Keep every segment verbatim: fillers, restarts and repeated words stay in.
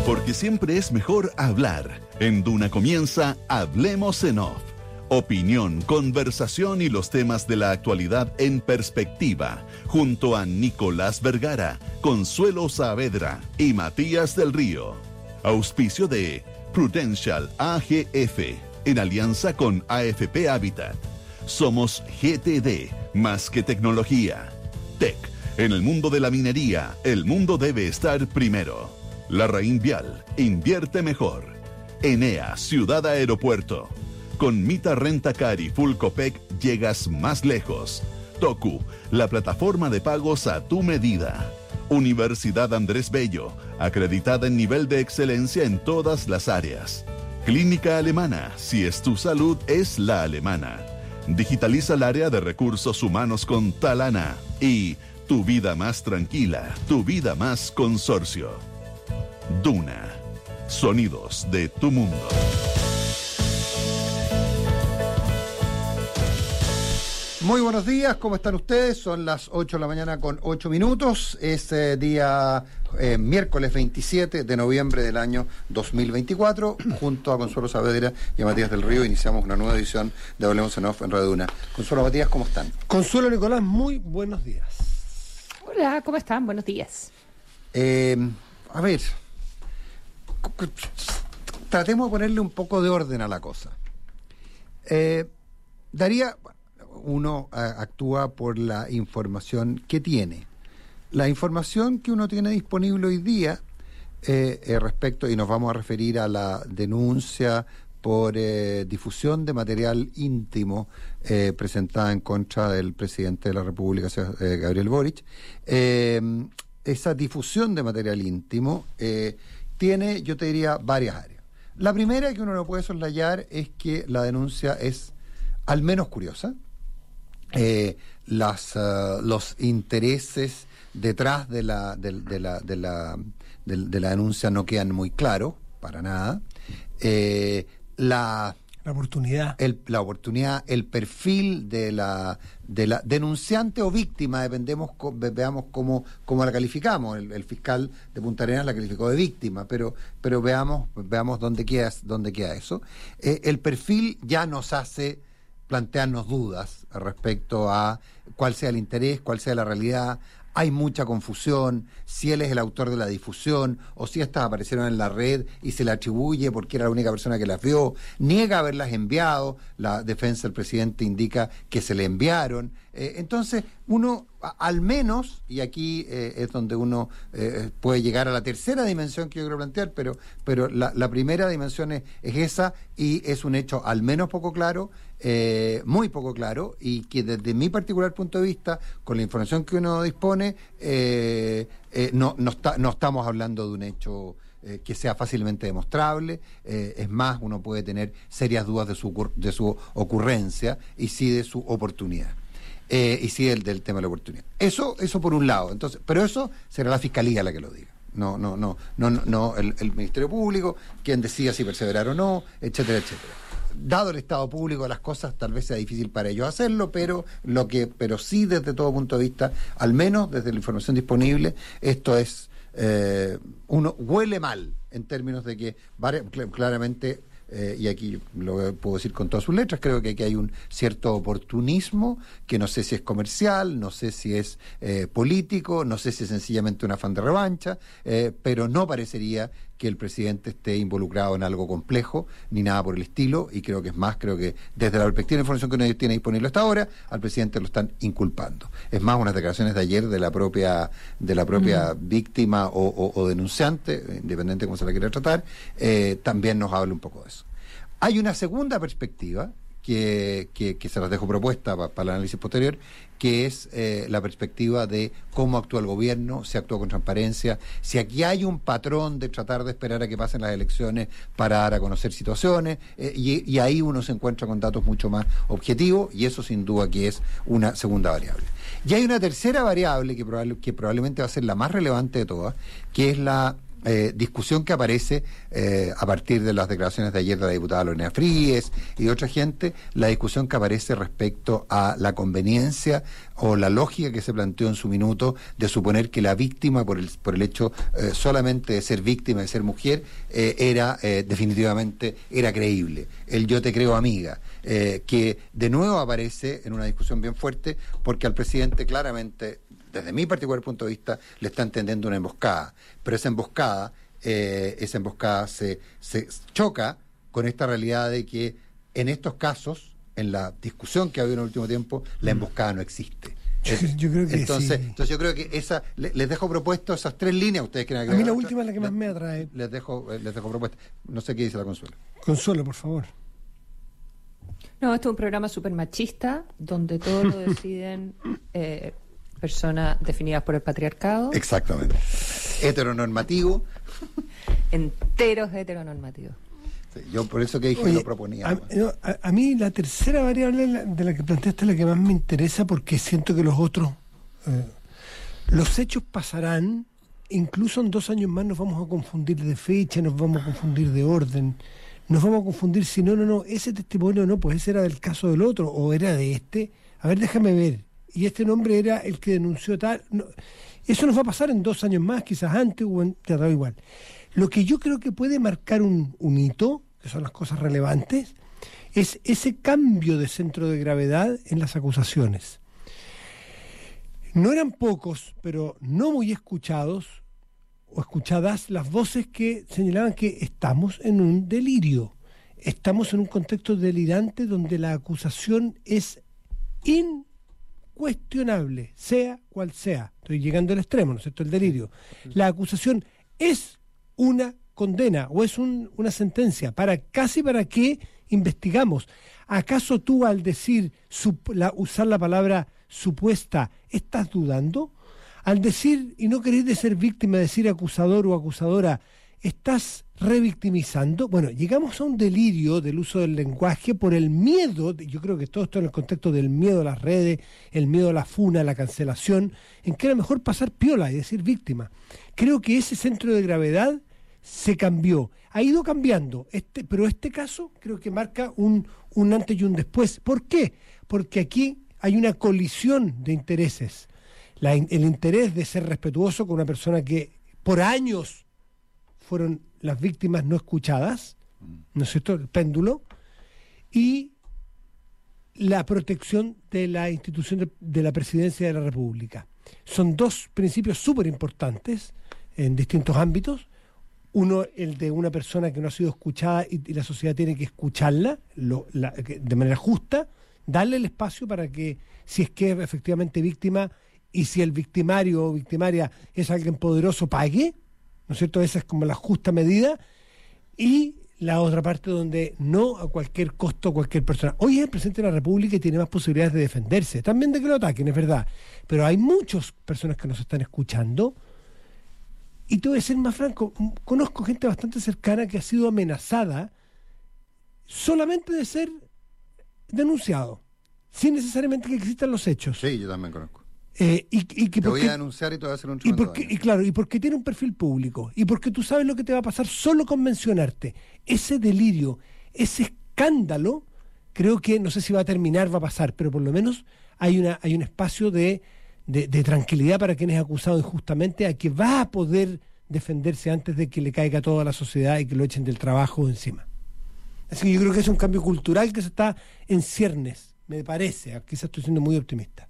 Porque siempre es mejor hablar. En Duna comienza Hablemos en Off. Opinión, conversación y los temas de la actualidad en perspectiva. Junto a Nicolás Vergara, Consuelo Saavedra y Matías del Río. Auspicio de Prudential A G F, en alianza con A F P Habitat. Somos G T D, más que tecnología. Tech, en el mundo de la minería, el mundo debe estar primero. Larraín Vial, invierte mejor. Enea, Ciudad Aeropuerto. Con Mita Rentacar y Full Copec llegas más lejos. Toku, la plataforma de pagos a tu medida. Universidad Andrés Bello, acreditada en nivel de excelencia en todas las áreas. Clínica Alemana, si es tu salud, es la alemana. Digitaliza el área de recursos humanos con Talana. Y tu vida más tranquila, tu vida más consorcio. Duna, sonidos de tu mundo. Muy buenos días, ¿cómo están ustedes? Son las ocho de la mañana con ocho minutos. Es eh, día eh, miércoles veintisiete de noviembre del año dos mil veinticuatro. Junto a Consuelo Saavedra y a Matías del Río iniciamos una nueva edición de Hablemos en Off en Radio Duna. Consuelo, Matías, ¿cómo están? Consuelo, Nicolás, muy buenos días. Hola, ¿cómo están? Buenos días. Eh, a ver, tratemos de ponerle un poco de orden a la cosa. Eh, daría... Uno a, actúa por la información que tiene. La información que uno tiene disponible hoy día eh, eh, respecto, y nos vamos a referir a la denuncia por eh, difusión de material íntimo eh, presentada en contra del presidente de la República, eh, Gabriel Boric. Eh, esa difusión de material íntimo eh, tiene, yo te diría, varias áreas. La primera que uno no puede soslayar es que la denuncia es al menos curiosa. Eh, las, uh, los intereses detrás de la, de, de la, de la, de, de la denuncia no quedan muy claros, para nada. Eh, la, la oportunidad. El, la oportunidad, el perfil de la, de la denunciante o víctima, dependemos, veamos cómo, cómo la calificamos. El, el fiscal de Punta Arenas la calificó de víctima, pero, pero veamos, veamos dónde queda, dónde queda eso. Eh, el perfil ya nos hace plantearnos dudas respecto a cuál sea el interés, cuál sea la realidad. Hay mucha confusión, si él es el autor de la difusión o si estas aparecieron en la red y se le atribuye porque era la única persona que las vio. Niega haberlas enviado, la defensa del presidente indica que se le enviaron. Eh, entonces, uno, a, al menos, y aquí eh, es donde uno eh, puede llegar a la tercera dimensión que yo quiero plantear, pero, pero la, la primera dimensión es, es esa, y es un hecho al menos poco claro, eh, muy poco claro, y que desde mi particular punto de vista, con la información que uno dispone, eh, eh, no, no, está, no estamos hablando de un hecho eh, que sea fácilmente demostrable. Eh, es más, uno puede tener serias dudas de su, de su ocurrencia y sí de su oportunidad. Eh, y sí del, del tema de la oportunidad. Eso, eso por un lado. Entonces, pero eso será la Fiscalía la que lo diga. No, no, no, no, no, no el, el Ministerio Público, quien decida si perseverar o no, etcétera, etcétera. Dado el estado público de las cosas, tal vez sea difícil para ellos hacerlo, pero lo que, pero sí desde todo punto de vista, al menos desde la información disponible, esto es eh, uno huele mal en términos de que claramente. Eh, y aquí lo puedo decir con todas sus letras, creo que aquí hay un cierto oportunismo que no sé si es comercial, no sé si es eh, político, no sé si es sencillamente un afán de revancha, eh, pero no parecería que el presidente esté involucrado en algo complejo, ni nada por el estilo, y creo que es más, creo que desde la perspectiva de información que uno tiene disponible hasta ahora, al presidente lo están inculpando. Es más, unas declaraciones de ayer de la propia de la propia mm. víctima o, o, o denunciante, independiente de cómo se la quiera tratar, eh, también nos habla un poco de eso. Hay una segunda perspectiva que, que, que se las dejo propuesta para pa el análisis posterior, que es eh, la perspectiva de cómo actúa el gobierno, si actúa con transparencia, si aquí hay un patrón de tratar de esperar a que pasen las elecciones para dar a conocer situaciones, eh, y, y ahí uno se encuentra con datos mucho más objetivos, y eso sin duda que es una segunda variable. Y hay una tercera variable que, probable, que probablemente va a ser la más relevante de todas, que es la Eh, discusión que aparece eh, a partir de las declaraciones de ayer de la diputada Lorena Fríes y de otra gente, la discusión que aparece respecto a la conveniencia o la lógica que se planteó en su minuto de suponer que la víctima, por el, por el hecho eh, solamente de ser víctima, de ser mujer, eh, era eh, definitivamente era creíble. El yo te creo amiga, eh, que de nuevo aparece en una discusión bien fuerte porque al presidente claramente, desde mi particular punto de vista, le está entendiendo una emboscada, pero esa emboscada, eh, esa emboscada se, se choca con esta realidad de que en estos casos, en la discusión que ha habido en el último tiempo, la emboscada no existe. Yo, yo creo que entonces, sí. entonces yo creo que esa le, les dejo propuesto esas tres líneas. Ustedes quieren A mí la última es la que más me atrae. Les dejo, les dejo propuesta. No sé qué dice la Consuelo. Consuelo, por favor. No, esto es un programa súper machista, donde todo lo deciden eh, personas definidas por el patriarcado. Exactamente. Heteronormativo. Enteros heteronormativos. Sí, yo por eso que dije Oye, que lo proponía. A, no, a, a mí la tercera variable la- de la que planteaste es la que más me interesa porque siento que los otros, eh, los hechos pasarán, incluso en dos años más nos vamos a confundir de fecha, nos vamos a confundir de orden, nos vamos a confundir si no, no, no, ese testimonio no, pues ese era del caso del otro o era de este. A ver, déjame ver. Y este nombre era el que denunció tal. No, eso nos va a pasar en dos años más, quizás antes o en, te da igual. Lo que yo creo que puede marcar un, un hito, que son las cosas relevantes, es ese cambio de centro de gravedad en las acusaciones. No eran pocos, pero no muy escuchados o escuchadas las voces que señalaban que estamos en un delirio, estamos en un contexto delirante donde la acusación es incuestionable, sea cual sea. Estoy llegando al extremo, ¿no es cierto?, el delirio. La acusación es una condena o es un, una sentencia. ¿Para casi para qué investigamos? ¿Acaso tú al decir, sup, la, usar la palabra supuesta, estás dudando? Al decir, y no querer de ser víctima, decir acusador o acusadora, ¿estás revictimizando? Bueno, llegamos a un delirio del uso del lenguaje por el miedo, yo creo que todo esto en el contexto del miedo a las redes, el miedo a la funa, a la cancelación, en que era mejor pasar piola y decir víctima. Creo que ese centro de gravedad se cambió, ha ido cambiando, este, pero este caso creo que marca un, un antes y un después. ¿Por qué? Porque aquí hay una colisión de intereses. La, el interés de ser respetuoso con una persona que por años fueron las víctimas no escuchadas, ¿no es cierto?, el péndulo, y la protección de la institución de, de la Presidencia de la República. Son dos principios súper importantes en distintos ámbitos. Uno, el de una persona que no ha sido escuchada y, y la sociedad tiene que escucharla lo, la, que, de manera justa, darle el espacio para que, si es que es efectivamente víctima, y si el victimario o victimaria es alguien poderoso, pague, ¿no es cierto? Esa es como la justa medida. Y la otra parte donde no a cualquier costo, cualquier persona. Hoy es el presidente de la República y tiene más posibilidades de defenderse, también de que lo ataquen, es verdad. Pero hay muchas personas que nos están escuchando. Y te voy a ser más franco, conozco gente bastante cercana que ha sido amenazada solamente de ser denunciado, sin necesariamente que existan los hechos. Sí, yo también conozco. Eh, y, y que te porque, voy a denunciar y te voy a hacer un y, tremendo porque, daño. y claro, y porque tiene un perfil público, y porque tú sabes lo que te va a pasar solo con mencionarte. Ese delirio, ese escándalo, creo que, no sé si va a terminar, va a pasar, pero por lo menos hay una hay un espacio de, de, de tranquilidad para quien es acusado injustamente, a que va a poder defenderse antes de que le caiga toda la sociedad y que lo echen del trabajo encima. Así que yo creo que es un cambio cultural que se está en ciernes, me parece, quizás estoy siendo muy optimista.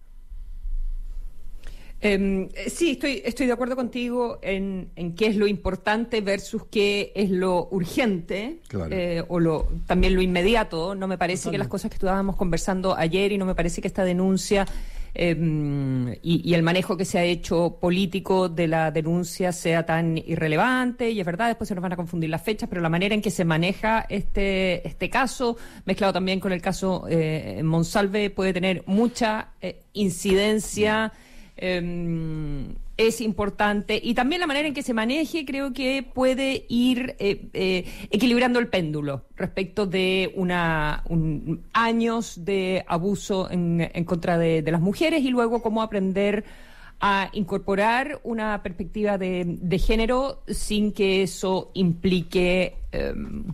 Eh, sí, estoy, estoy de acuerdo contigo en, en qué es lo importante versus qué es lo urgente, Claro. eh, o lo también lo inmediato. No me parece Totalmente. que las cosas que estábamos conversando ayer, y no me parece que esta denuncia eh, y, y el manejo que se ha hecho político de la denuncia sea tan irrelevante. Y es verdad, después se nos van a confundir las fechas, pero la manera en que se maneja este, este caso, mezclado también con el caso eh, Monsalve, puede tener mucha eh, incidencia. Eh, es importante, y también la manera en que se maneje creo que puede ir eh, eh, equilibrando el péndulo respecto de una un, años de abuso en, en contra de, de las mujeres, y luego cómo aprender a incorporar una perspectiva de, de género sin que eso implique eh,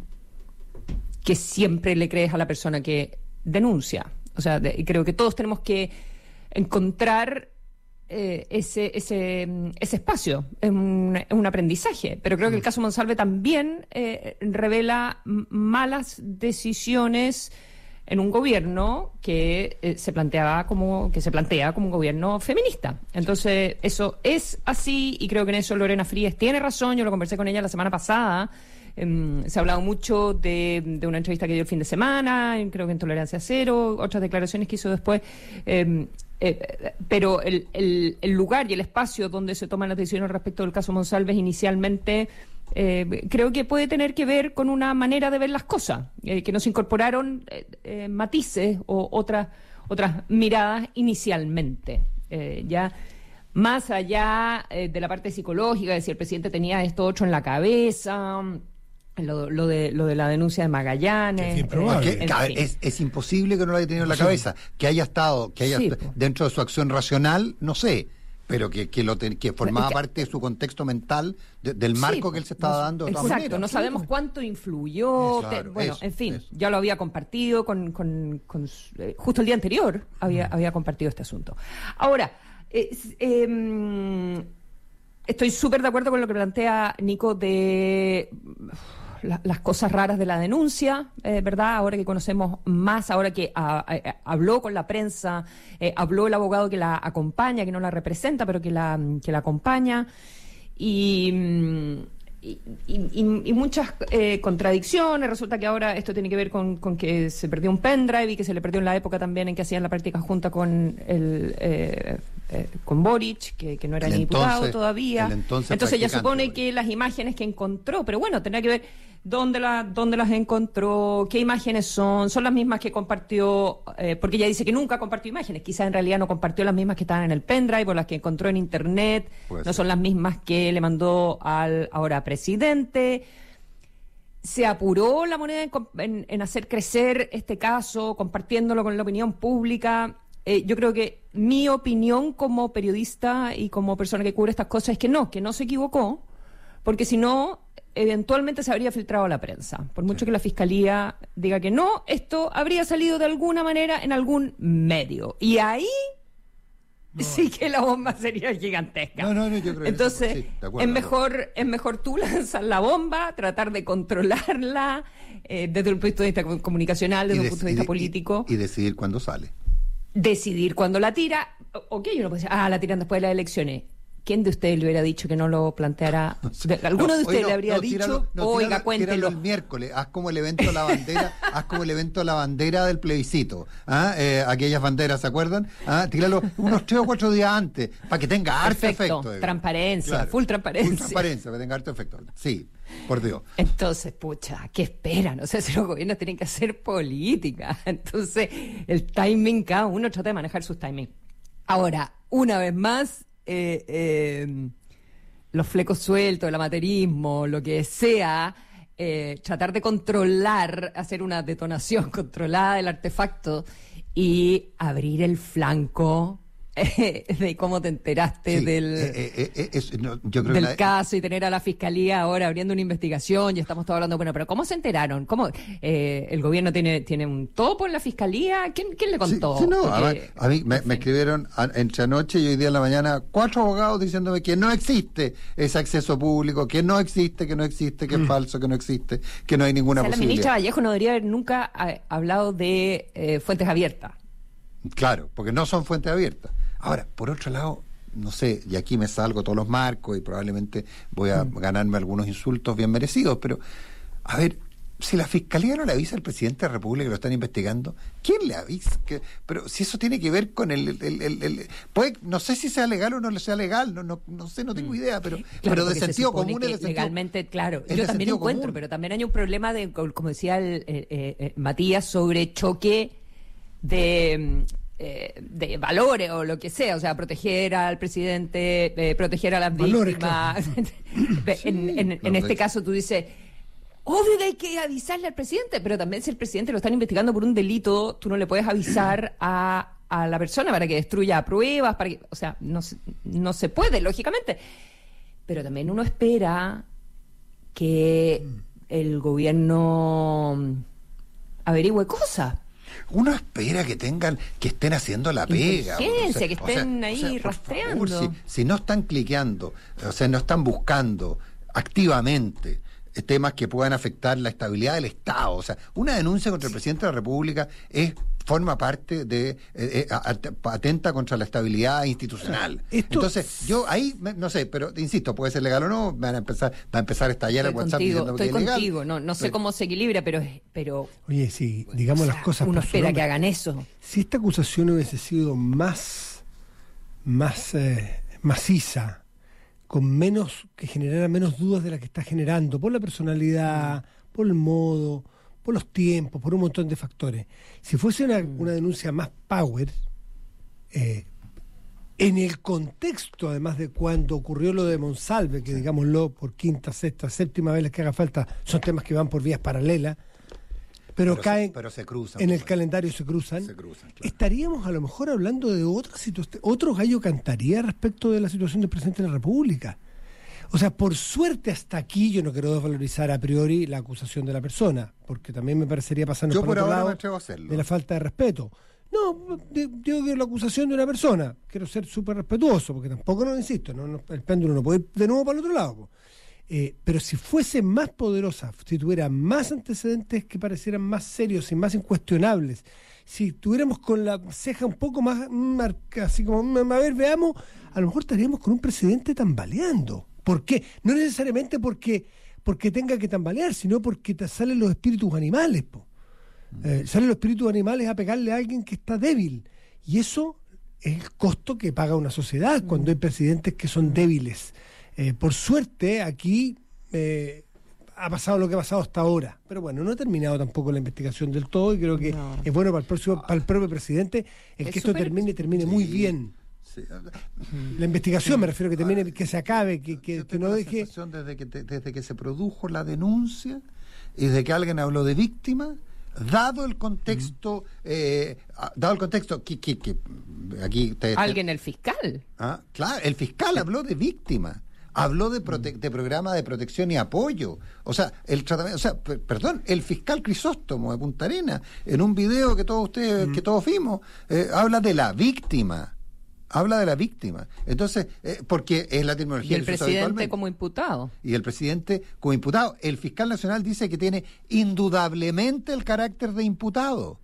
que siempre le crees a la persona que denuncia. O sea, de, creo que todos tenemos que encontrar eh, ese, ese, ese espacio, es un, es un aprendizaje. Pero creo que el caso Monsalve también eh, revela malas decisiones en un gobierno que eh, se planteaba como que se plantea como un gobierno feminista. Entonces, eso es así, y creo que en eso Lorena Fríes tiene razón. Yo lo conversé con ella la semana pasada. Um, se ha hablado mucho de, de una entrevista que dio el fin de semana, creo que en Tolerancia Cero, otras declaraciones que hizo después. Um, eh, pero el, el, el lugar y el espacio donde se toman las decisiones respecto del caso Monsalve inicialmente, eh, creo que puede tener que ver con una manera de ver las cosas, eh, que nos incorporaron eh, eh, matices o otras otras miradas inicialmente. Eh, ya más allá eh, de la parte psicológica, de si el presidente tenía esto otro en la cabeza, Lo, lo de lo de la denuncia de Magallanes. Es, que, que, es, es imposible que no lo haya tenido en la sí. cabeza, que haya estado, que haya sí, dentro de su acción racional, no sé, pero que que lo ten, que formaba es que, parte de su contexto mental, de, del marco sí, que él se estaba no, dando. De exacto, maneras, no sí. sabemos cuánto influyó. Claro, te, bueno, eso, en fin, eso. ya lo había compartido con, con, con eh, justo el día anterior había mm. había compartido este asunto. Ahora, eh, eh, estoy súper de acuerdo con lo que plantea Nico de La, las cosas raras de la denuncia, eh, ¿verdad? Ahora que conocemos más, ahora que a, a, habló con la prensa, eh, habló el abogado que la acompaña, que no la representa, pero que la, que la acompaña, y, y, y, y muchas eh, contradicciones. Resulta que ahora esto tiene que ver con, con que se perdió un pendrive y que se le perdió en la época también en que hacían la práctica junta con el... Eh, Eh, con Boric, que, que no era el ni entonces, diputado todavía. Entonces, entonces ya supone Boric. que las imágenes que encontró, pero bueno, tendrá que ver dónde, la, dónde las encontró, qué imágenes son, son las mismas que compartió, eh, porque ella dice que nunca compartió imágenes, quizás en realidad no compartió las mismas que estaban en el pendrive o las que encontró en internet, Puede no ser. son las mismas que le mandó al ahora presidente. Se apuró la moneda en, en, en hacer crecer este caso, compartiéndolo con la opinión pública. Eh, yo creo que mi opinión como periodista y como persona que cubre estas cosas es que no, que no se equivocó, porque si no, eventualmente se habría filtrado a la prensa. Por mucho sí. que la Fiscalía diga que no, esto habría salido de alguna manera en algún medio. Y ahí no, sí que la bomba sería gigantesca. No, no, no, yo creo Entonces, que sí, de acuerdo, es mejor, es mejor tú lanzar la bomba, tratar de controlarla eh, desde un punto de vista comunicacional, desde un punto de vista y, político. Y, y decidir cuándo sale. Decidir cuándo la tira. Ok, uno puede decir, ah, la tiran después de las elecciones. ¿Quién de ustedes le hubiera dicho que no lo planteara? ¿Alguno no, de ustedes no, le habría no, dicho? Tíralo, no, Oiga, tíralo, cuéntelo. Tíralo el miércoles, haz como el evento de la bandera, haz como el evento de la bandera del plebiscito. ¿Ah? Eh, aquellas banderas, ¿se acuerdan? ¿Ah? Tíralo unos tres o cuatro días antes, para que tenga harto Perfecto, efecto. Transparencia, claro, full transparencia. Full transparencia, para que tenga harto efecto. Sí, por Dios. Entonces, pucha, ¿qué esperan? O sea, si los gobiernos tienen que hacer política. Entonces, el timing, cada uno trata de manejar sus timing. Ahora, una vez más, eh, eh, los flecos sueltos, el amateurismo, lo que sea, eh, tratar de controlar, hacer una detonación controlada del artefacto y abrir el flanco eh, de cómo te enteraste sí, del, eh, eh, eh, es, no, yo creo del la... caso y tener a la Fiscalía ahora abriendo una investigación. Ya estamos todos hablando, bueno, pero ¿cómo se enteraron? ¿Cómo eh, el gobierno tiene tiene un topo en la Fiscalía? ¿Quién, quién le contó? Sí, sí, no, Porque, a, a mí me, me escribieron a, entre anoche y hoy día en la mañana cuatro abogados diciéndome que no existe ese acceso público, que no existe, que no existe, que es mm. falso, que no existe, que no hay ninguna o sea, posibilidad. La ministra Vallejo no debería haber nunca a, hablado de eh, fuentes abiertas. Claro, porque no son fuentes abiertas. Ahora, por otro lado, no sé, y aquí me salgo todos los marcos y probablemente voy a mm. ganarme algunos insultos bien merecidos, pero, a ver, si la Fiscalía no le avisa al presidente de la República que lo están investigando, ¿quién le avisa? Que, pero si eso tiene que ver con el... el, el, el puede, no sé si sea legal o no sea legal, no no, no sé, no tengo idea, pero, claro, pero de sentido común... Es de legalmente, sentido, claro, yo también encuentro, común. Pero también hay un problema, de como decía el, eh, eh, Matías, sobre choque de... de valores o lo que sea, o sea, proteger al presidente, eh, proteger a las valores, víctimas. Claro. en, en, en este caso tú dices, obvio que hay que avisarle al presidente, pero también si el presidente lo están investigando por un delito, tú no le puedes avisar a, a la persona para que destruya pruebas, para que, o sea, no, se- no se puede, lógicamente. Pero también uno espera que el gobierno averigüe cosas. Uno espera que tengan, que estén haciendo la pega. Inteligencia, o que estén ahí por rastreando. favor, si, si no están cliqueando, o sea, no están buscando activamente eh, temas que puedan afectar la estabilidad del Estado. O sea, una denuncia contra el presidente de la República es forma parte de eh, eh, atenta contra la estabilidad institucional. Esto- Entonces, yo ahí me- no sé, pero insisto, puede ser legal o no, van a empezar, va a empezar a estallar el Estoy WhatsApp contigo, diciendo que estoy es legal. contigo. No, no sé Pero- cómo se equilibra, pero, es- pero Oye, si digamos o sea, las cosas uno por su espera nombre, que hagan eso. si esta acusación hubiese sido más, más eh, maciza, con menos, que generara menos dudas de las que está generando, por la personalidad, por el modo, por los tiempos, por un montón de factores. Si fuese una, una denuncia más power, eh, en el contexto, además de cuando ocurrió lo de Monsalve, que digámoslo por quinta, sexta, séptima vez que haga falta, son temas que van por vías paralelas, pero, Pero se- caen pero se cruzan, en el pues. calendario, se cruzan, Se cruzan, claro. estaríamos a lo mejor hablando de otra situación, otro gallo cantaría respecto de la situación del presidente de la República. O sea, por suerte hasta aquí yo no quiero desvalorizar a priori la acusación de la persona, porque también me parecería pasarnos Yo por por otro ahora lado me atrevo a hacerlo. de la falta de respeto. No, de- digo que la acusación de una persona, quiero ser súper respetuoso, porque tampoco, no insisto, no, no- el péndulo no puede ir de nuevo para el otro lado. po. Eh, pero si fuese más poderosa, si tuviera más antecedentes que parecieran más serios y más incuestionables, si tuviéramos con la ceja un poco más marcada, así como, "Mm, a ver, veamos", a lo mejor estaríamos con un presidente tambaleando. ¿Por qué? No necesariamente porque, porque tenga que tambalear, sino porque te salen los espíritus animales, po. Eh, salen los espíritus animales a pegarle a alguien que está débil. Y eso es el costo que paga una sociedad cuando hay presidentes que son débiles. Eh, por suerte, aquí eh, ha pasado lo que ha pasado hasta ahora. Pero bueno, no ha terminado tampoco la investigación del todo y creo que No. es bueno para el próximo, para el propio presidente el Es que esto súper- termine, termine muy Sí. bien. Sí. La investigación, me refiero, que termine, que se acabe, que, que, Yo que tengo no la deje... sensación desde que, te- desde que se produjo la denuncia y desde que alguien habló de víctima, dado el contexto, eh, ah, dado el contexto, que, que, que aquí te- te- Alguien, el fiscal. Ah, claro, el fiscal habló de víctima, habló de, prote- de programa de protección y apoyo, o sea, el tratamiento, o sea, per- perdón, el fiscal Crisóstomo de Punta Arenas, en un video que todos ustedes, que todos vimos, eh, habla de la víctima. Habla de la víctima. Entonces, eh, porque es la Y terminología el que se usa presidente habitualmente. como imputado. Y el presidente como imputado. El fiscal nacional dice que tiene indudablemente el carácter de imputado.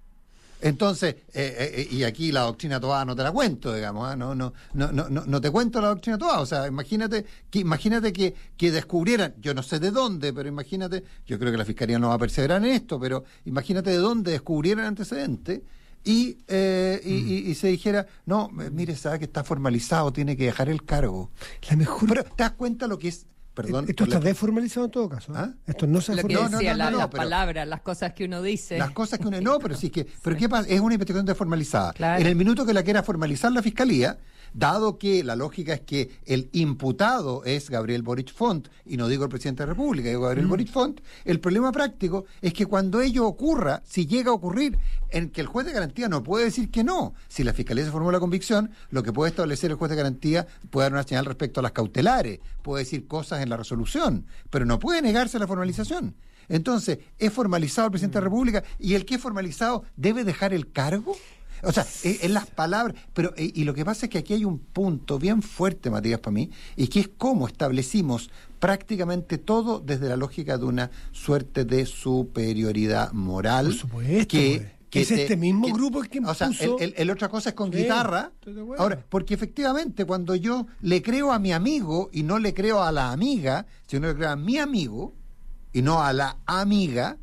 Entonces, eh, eh, y aquí la doctrina Toá no te la cuento, digamos, ¿ah? no, no, no, no, no, no te cuento la doctrina Toá. O sea, imagínate que, imagínate que, que descubrieran, yo no sé de dónde, pero imagínate, yo creo que la fiscalía no va a perseverar en esto, pero imagínate de dónde descubrieran antecedentes. Y, eh, y, y, y se dijera, no, eh, mire, sabe que está formalizado, tiene que dejar el cargo. La mejor... Pero te das cuenta lo que es, perdón. Esto por está la- desformalizado en todo caso. ¿eh? ¿Ah? Esto no se ha Lo que No, no, formalizado. decía, no, la- no, las pero- palabras, las cosas que uno dice. Las cosas que uno no, pero sí que, pero qué pasa, es una investigación desformalizada. Claro. En el minuto que la quiera formalizar la fiscalía, dado que la lógica es que el imputado es Gabriel Boric Font, y no digo el presidente de la República, digo Gabriel Boric Font, el problema práctico es que cuando ello ocurra, si llega a ocurrir, en que el juez de garantía no puede decir que no. Si la fiscalía se formó la convicción, lo que puede establecer el juez de garantía puede dar una señal respecto a las cautelares, puede decir cosas en la resolución, pero no puede negarse la formalización. Entonces, ¿es formalizado el presidente de la República? ¿Y el que es formalizado debe dejar el cargo? O sea, en, en las palabras, pero eh, y lo que pasa es que aquí hay un punto bien fuerte, Matías, para mí, y que es cómo establecimos prácticamente todo desde la lógica de una suerte de superioridad moral. Por supuesto, que, pues. que Es este mismo grupo el que O sea, impuso- el, el- el otra cosa es con Sí, guitarra. estoy de acuerdo. Ahora, porque efectivamente cuando yo le creo a mi amigo y no le creo a la amiga, sino le creo a mi amigo y no a la amiga,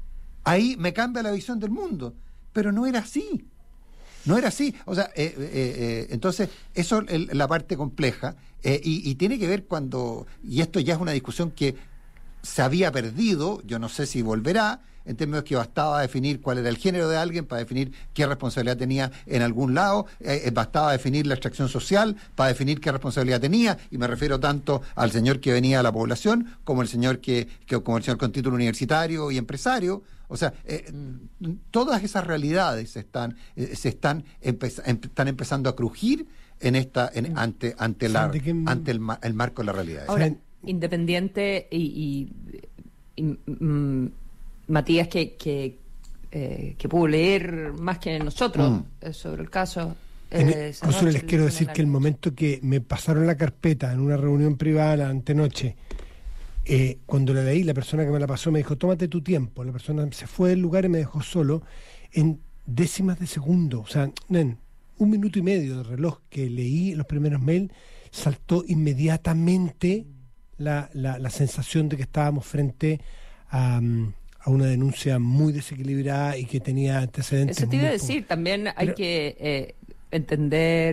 ahí me cambia la visión del mundo. Pero no era así. No era así. O sea, eh, eh, eh, entonces, eso es la parte compleja. eh, y, y tiene que ver cuando, y esto ya es una discusión que se había perdido, yo no sé si volverá, en términos que bastaba definir cuál era el género de alguien para definir qué responsabilidad tenía en algún lado, eh, bastaba definir la extracción social para definir qué responsabilidad tenía, y me refiero tanto al señor que venía a la población como el señor que, que como el señor con título universitario y empresario. O sea, eh, mm. todas esas realidades están, eh, se están, empez- em- están empezando a crujir en esta, en, ante, ante la, que... ante el, ma- el marco de la realidad. Ahora, o sea, independiente y, y, y mm, Matías, que, que, eh, que pudo leer más que nosotros mm. eh, sobre el caso. Eh, Consuelo, les quiero decir que el momento que me pasaron la carpeta en una reunión privada la antenoche, eh, cuando la leí, la persona que me la pasó me dijo, tómate tu tiempo. La persona se fue del lugar y me dejó solo en décimas de segundo. O sea, en un minuto y medio de reloj que leí los primeros mails, saltó inmediatamente la, la, la sensación de que estábamos frente a... Um, a una denuncia muy desequilibrada y que tenía antecedentes. Eso te iba a muy decir, po- también hay Pero, que eh, entender,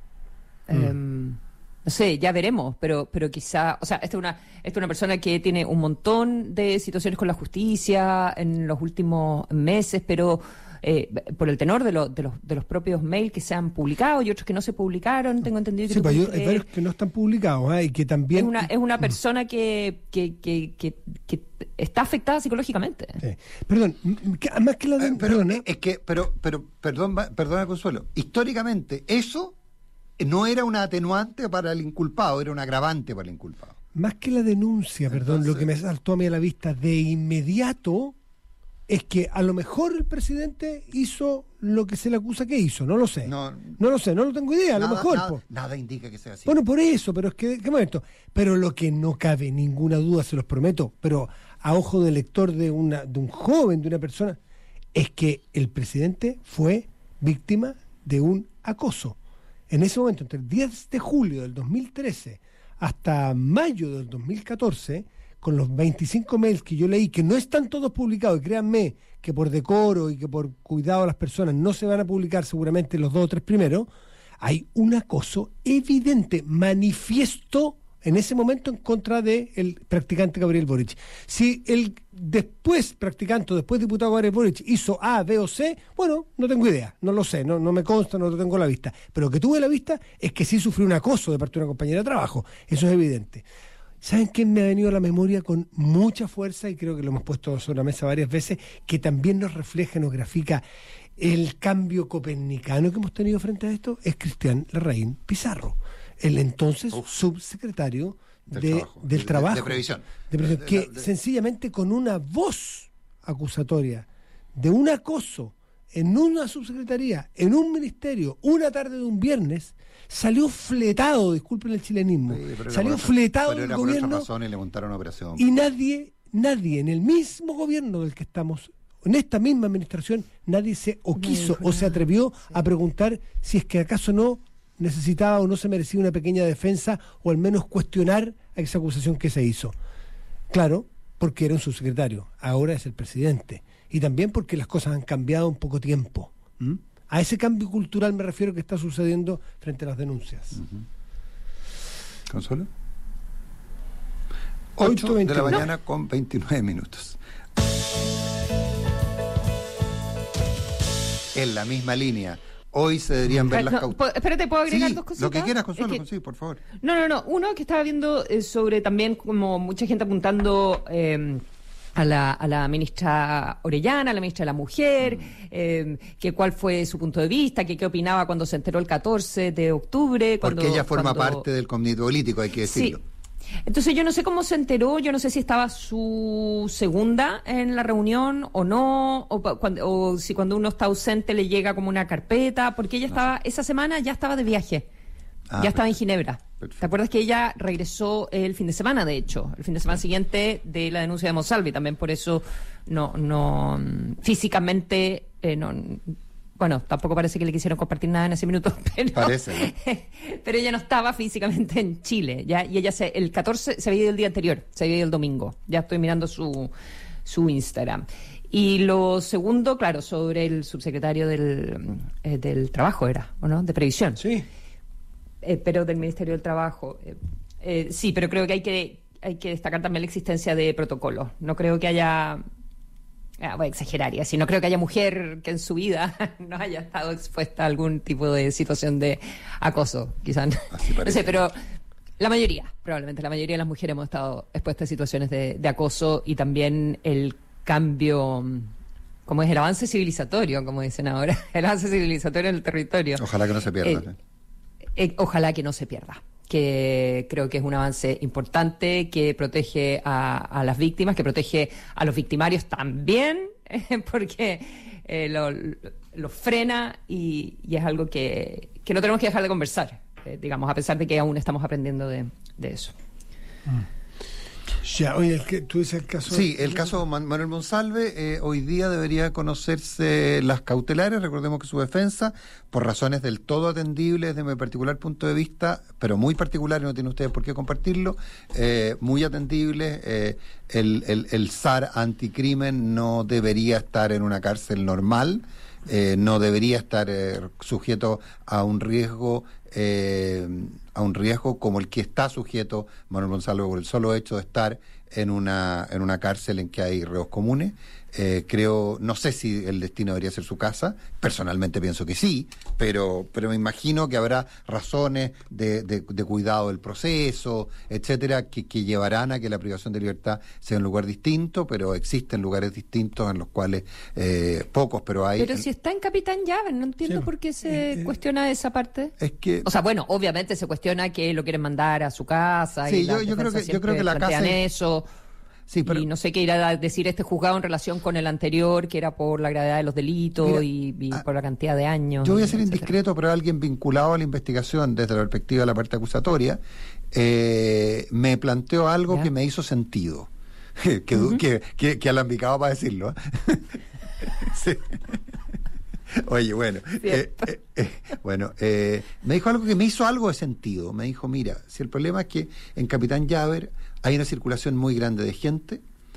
eh, mm. no sé, ya veremos, pero pero quizá, o sea, esta es una esta es una persona que tiene un montón de situaciones con la justicia en los últimos meses, pero eh, por el tenor de, lo, de, los, de los propios mails que se han publicado y otros que no se publicaron, tengo entendido que... Sí, pues hay, hay varios que no están publicados, ¿eh? Y que también... Es una, es una persona que, que, que, que, que está afectada psicológicamente. Sí. Perdón, que, más que la... De, eh, pero, perdón, ¿eh? es que, pero, pero, perdón, perdona Consuelo, históricamente eso no era una atenuante para el inculpado, era un agravante para el inculpado. Más que la denuncia, Entonces, perdón, lo que me saltó a mí a la vista de inmediato es que a lo mejor el presidente hizo lo que se le acusa que hizo, no lo sé. No, no lo sé, no lo tengo idea, a nada, lo mejor. Nada, po. nada indica que sea así. Bueno, por eso, pero es que, ¿qué momento? Pero lo que no cabe ninguna duda, se los prometo, pero a ojo de lector de, una, de un joven, de una persona, es que el presidente fue víctima de un acoso. En ese momento, entre el diez de julio del dos mil trece hasta mayo del dos mil catorce, con los veinticinco mails que yo leí, que no están todos publicados, y créanme que por decoro y que por cuidado a las personas no se van a publicar seguramente los dos o tres primeros, hay un acoso evidente, manifiesto en ese momento en contra del practicante Gabriel Boric. Si el después practicante, después diputado Gabriel Boric hizo A, B o C, bueno, no tengo idea, no lo sé, no, no me consta, no lo tengo a la vista. Pero lo que tuve a la vista es que sí sufrió un acoso de parte de una compañera de trabajo, eso es evidente. ¿Saben quién me ha venido a la memoria con mucha fuerza? Y creo que lo hemos puesto sobre la mesa varias veces, que también nos refleja, nos grafica el cambio copernicano que hemos tenido frente a esto, es Cristian Larraín Pizarro, el entonces Uf. subsecretario del de, trabajo, del de, trabajo, de, de previsión, de previsión de, que de, de, sencillamente con una voz acusatoria de un acoso en una subsecretaría, en un ministerio, una tarde de un viernes, salió fletado, disculpen el chilenismo, sí, salió por, fletado del gobierno razón y le montaron una operación. Y nadie, nadie en el mismo gobierno del que estamos, en esta misma administración, nadie se o quiso o se atrevió sí. a preguntar si es que acaso no necesitaba o no se merecía una pequeña defensa o al menos cuestionar a esa acusación que se hizo. Claro, porque era un subsecretario, ahora es el presidente. Y también porque las cosas han cambiado en poco tiempo. ¿Mm? A ese cambio cultural me refiero que está sucediendo frente a las denuncias. Uh-huh. ¿Consuelo? ocho de la mañana no. con veintinueve minutos. En la misma línea. Hoy se deberían ver las no, cautelas. Espérate, ¿puedo agregar sí, dos cositas? Lo que quieras, Consuelo, es que, sí, por favor. No, no, no. Uno que estaba viendo eh, sobre también como mucha gente apuntando... Eh, A la, a la ministra Orellana, a la ministra de la Mujer, mm. eh, que cuál fue su punto de vista, que qué opinaba cuando se enteró el catorce de octubre. Cuando, Porque ella forma cuando... parte del comité político, hay que decirlo. Sí. Entonces yo no sé cómo se enteró, yo no sé si estaba su segunda en la reunión o no, o, cuando, o si cuando uno está ausente le llega como una carpeta, porque ella no estaba, sé. esa semana ya estaba de viaje, ah, ya estaba perfecto. en Ginebra. Perfecto. ¿Te acuerdas que ella regresó el fin de semana, de hecho? El fin de semana siguiente de la denuncia de Monsalve, también por eso no, no físicamente, eh, no, bueno, tampoco parece que le quisieron compartir nada en ese minuto, pero, parece, ¿no? pero ella no estaba físicamente en Chile, ¿ya? Y ella se, el catorce se había ido el día anterior, se había ido el domingo, ya estoy mirando su, su Instagram. Y lo segundo, claro, sobre el subsecretario del, eh, del Trabajo era, ¿o no? De Previsión. Sí. Eh, pero del Ministerio del Trabajo. Eh, eh, sí, pero creo que hay que hay que destacar también la existencia de protocolos. No creo que haya... Ah, voy a exagerar, y así no creo que haya mujer que en su vida no haya estado expuesta a algún tipo de situación de acoso, quizás. No sé, pero la mayoría, probablemente la mayoría de las mujeres hemos estado expuestas a situaciones de, de acoso, y también el cambio, como es el avance civilizatorio, como dicen ahora, el avance civilizatorio en el territorio. Ojalá que no se pierda. Eh, eh, ojalá que no se pierda. Que creo que es un avance importante, que protege a, a las víctimas, que protege a los victimarios también, eh, porque eh, lo, lo frena y, y es algo que, que no tenemos que dejar de conversar, eh, digamos, a pesar de que aún estamos aprendiendo de, de eso. Mm. Ya, oye, el que, tú dices el caso... Sí, el caso Man- Manuel Monsalve, eh, hoy día debería conocerse las cautelares. Recordemos que su defensa, por razones del todo atendibles desde mi particular punto de vista, pero muy particular, y no tienen ustedes por qué compartirlo, eh, muy atendibles, eh, el, el, el S A R anticrimen no debería estar en una cárcel normal, eh, no debería estar eh, sujeto a un riesgo eh, a un riesgo como el que está sujeto Manuel Monsalve por el solo hecho de estar en una en una cárcel en que hay reos comunes. Eh, creo, no sé si el destino debería ser su casa, personalmente pienso que sí, pero pero me imagino que habrá razones de, de, de cuidado del proceso, etcétera, que, que llevarán a que la privación de libertad sea un lugar distinto, pero existen lugares distintos en los cuales eh, pocos, pero hay... Pero si está en Capitán Llave, no entiendo Sí. por qué se Eh, eh, cuestiona esa parte. Es que... O sea, bueno, obviamente se cuestiona que lo quieren mandar a su casa. Sí, y yo- las yo creo defensas que- yo creo que la siempre casa plantean es- eso. Sí, pero... Y no sé qué irá a decir este juzgado en relación con el anterior, que era por la gravedad de los delitos. Mira, y, y ah, por la cantidad de años. Yo voy a ser etcétera. indiscreto, pero alguien vinculado a la investigación desde la perspectiva de la parte acusatoria eh, me planteó algo ¿Ya? que me hizo sentido. que, Ujú. que, que, que alambicado para decirlo. Sí. Oye, bueno, eh, eh, eh, bueno eh, me dijo algo que me hizo algo de sentido. Me dijo, mira, si el problema es que en Capitán Llaver hay una circulación muy grande de gente,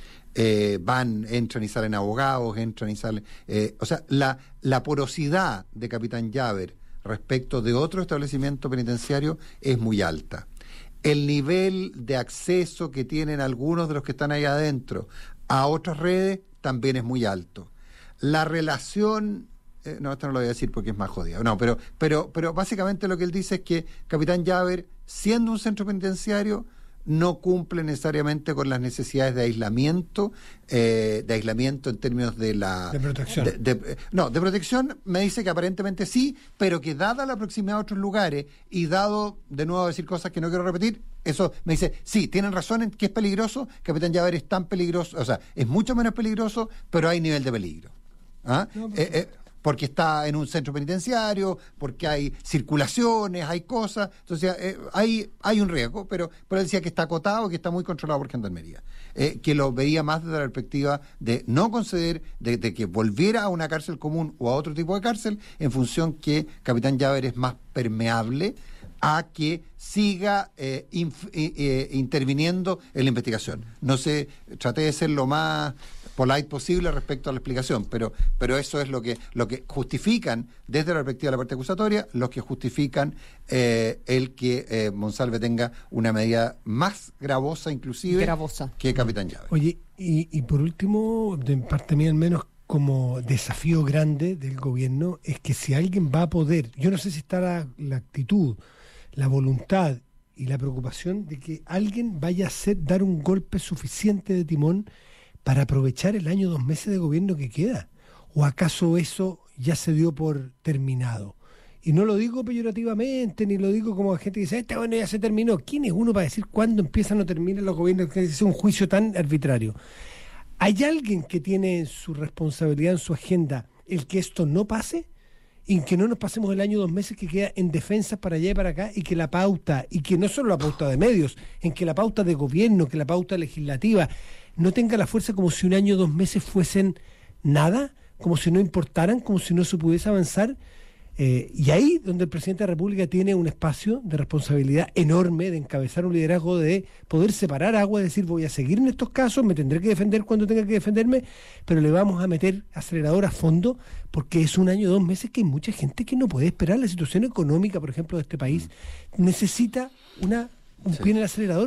eh, van, entran y salen abogados, entran y salen... eh, o sea, la, la porosidad de Capitán Llaver respecto de otro establecimiento penitenciario es muy alta. El nivel de acceso que tienen algunos de los que están ahí adentro a otras redes también es muy alto. La relación... Eh, no, esto no lo voy a decir porque es más jodido. No, pero, pero, pero básicamente lo que él dice es que Capitán Llaver, siendo un centro penitenciario, no cumple necesariamente con las necesidades de aislamiento, eh, de aislamiento en términos de la... De protección. de- de- no, de protección me dice que aparentemente sí, pero que dada la proximidad a otros lugares y dado, de nuevo a decir cosas que no quiero repetir, eso me dice, sí, tienen razón en que es peligroso, Capitán Llaver es tan peligroso, o sea, es mucho menos peligroso, pero hay nivel de peligro. ¿Ah? No, Eh, eh, porque está en un centro penitenciario, porque hay circulaciones, hay cosas, entonces eh, hay hay un riesgo, pero, pero él decía que está acotado, que está muy controlado por Gendarmería, eh, que lo veía más desde la perspectiva de no conceder, de, de que volviera a una cárcel común o a otro tipo de cárcel, en función que Capitán Llaver es más permeable a que siga eh, inf- eh, eh, interviniendo en la investigación. No sé, traté de ser lo más polite posible respecto a la explicación, pero pero eso es lo que lo que justifican desde la perspectiva de la parte acusatoria, los que justifican eh, el que eh, Monsalve tenga una medida más gravosa inclusive Gravosa. que Capitán Llaver. Oye, y, y por último, de parte mía al menos, como desafío grande del gobierno, es que si alguien va a poder, yo no sé si está la, la actitud, la voluntad y la preocupación de que alguien vaya a hacer, dar un golpe suficiente de timón para aprovechar el año, dos meses de gobierno que queda. ¿O acaso eso ya se dio por terminado? Y no lo digo peyorativamente, ni lo digo como gente que dice, este bueno ya se terminó. ¿Quién es uno para decir cuándo empiezan o terminan los gobiernos? Que es un juicio tan arbitrario. ¿Hay alguien que tiene en su responsabilidad, en su agenda, el que esto no pase? Y que no nos pasemos el año, dos meses que queda en defensa para allá y para acá, y que la pauta, y que no solo la pauta de medios, en que la pauta de gobierno, que la pauta legislativa, no tenga la fuerza como si un año, dos meses fuesen nada, como si no importaran, como si no se pudiese avanzar. Eh, y ahí donde el presidente de la República tiene un espacio de responsabilidad enorme de encabezar un liderazgo, de poder separar agua, de decir voy a seguir en estos casos, me tendré que defender cuando tenga que defenderme, pero le vamos a meter acelerador a fondo, porque es un año, dos meses que hay mucha gente que no puede esperar. La situación económica, por ejemplo, de este país necesita una un Sí. pie en el acelerador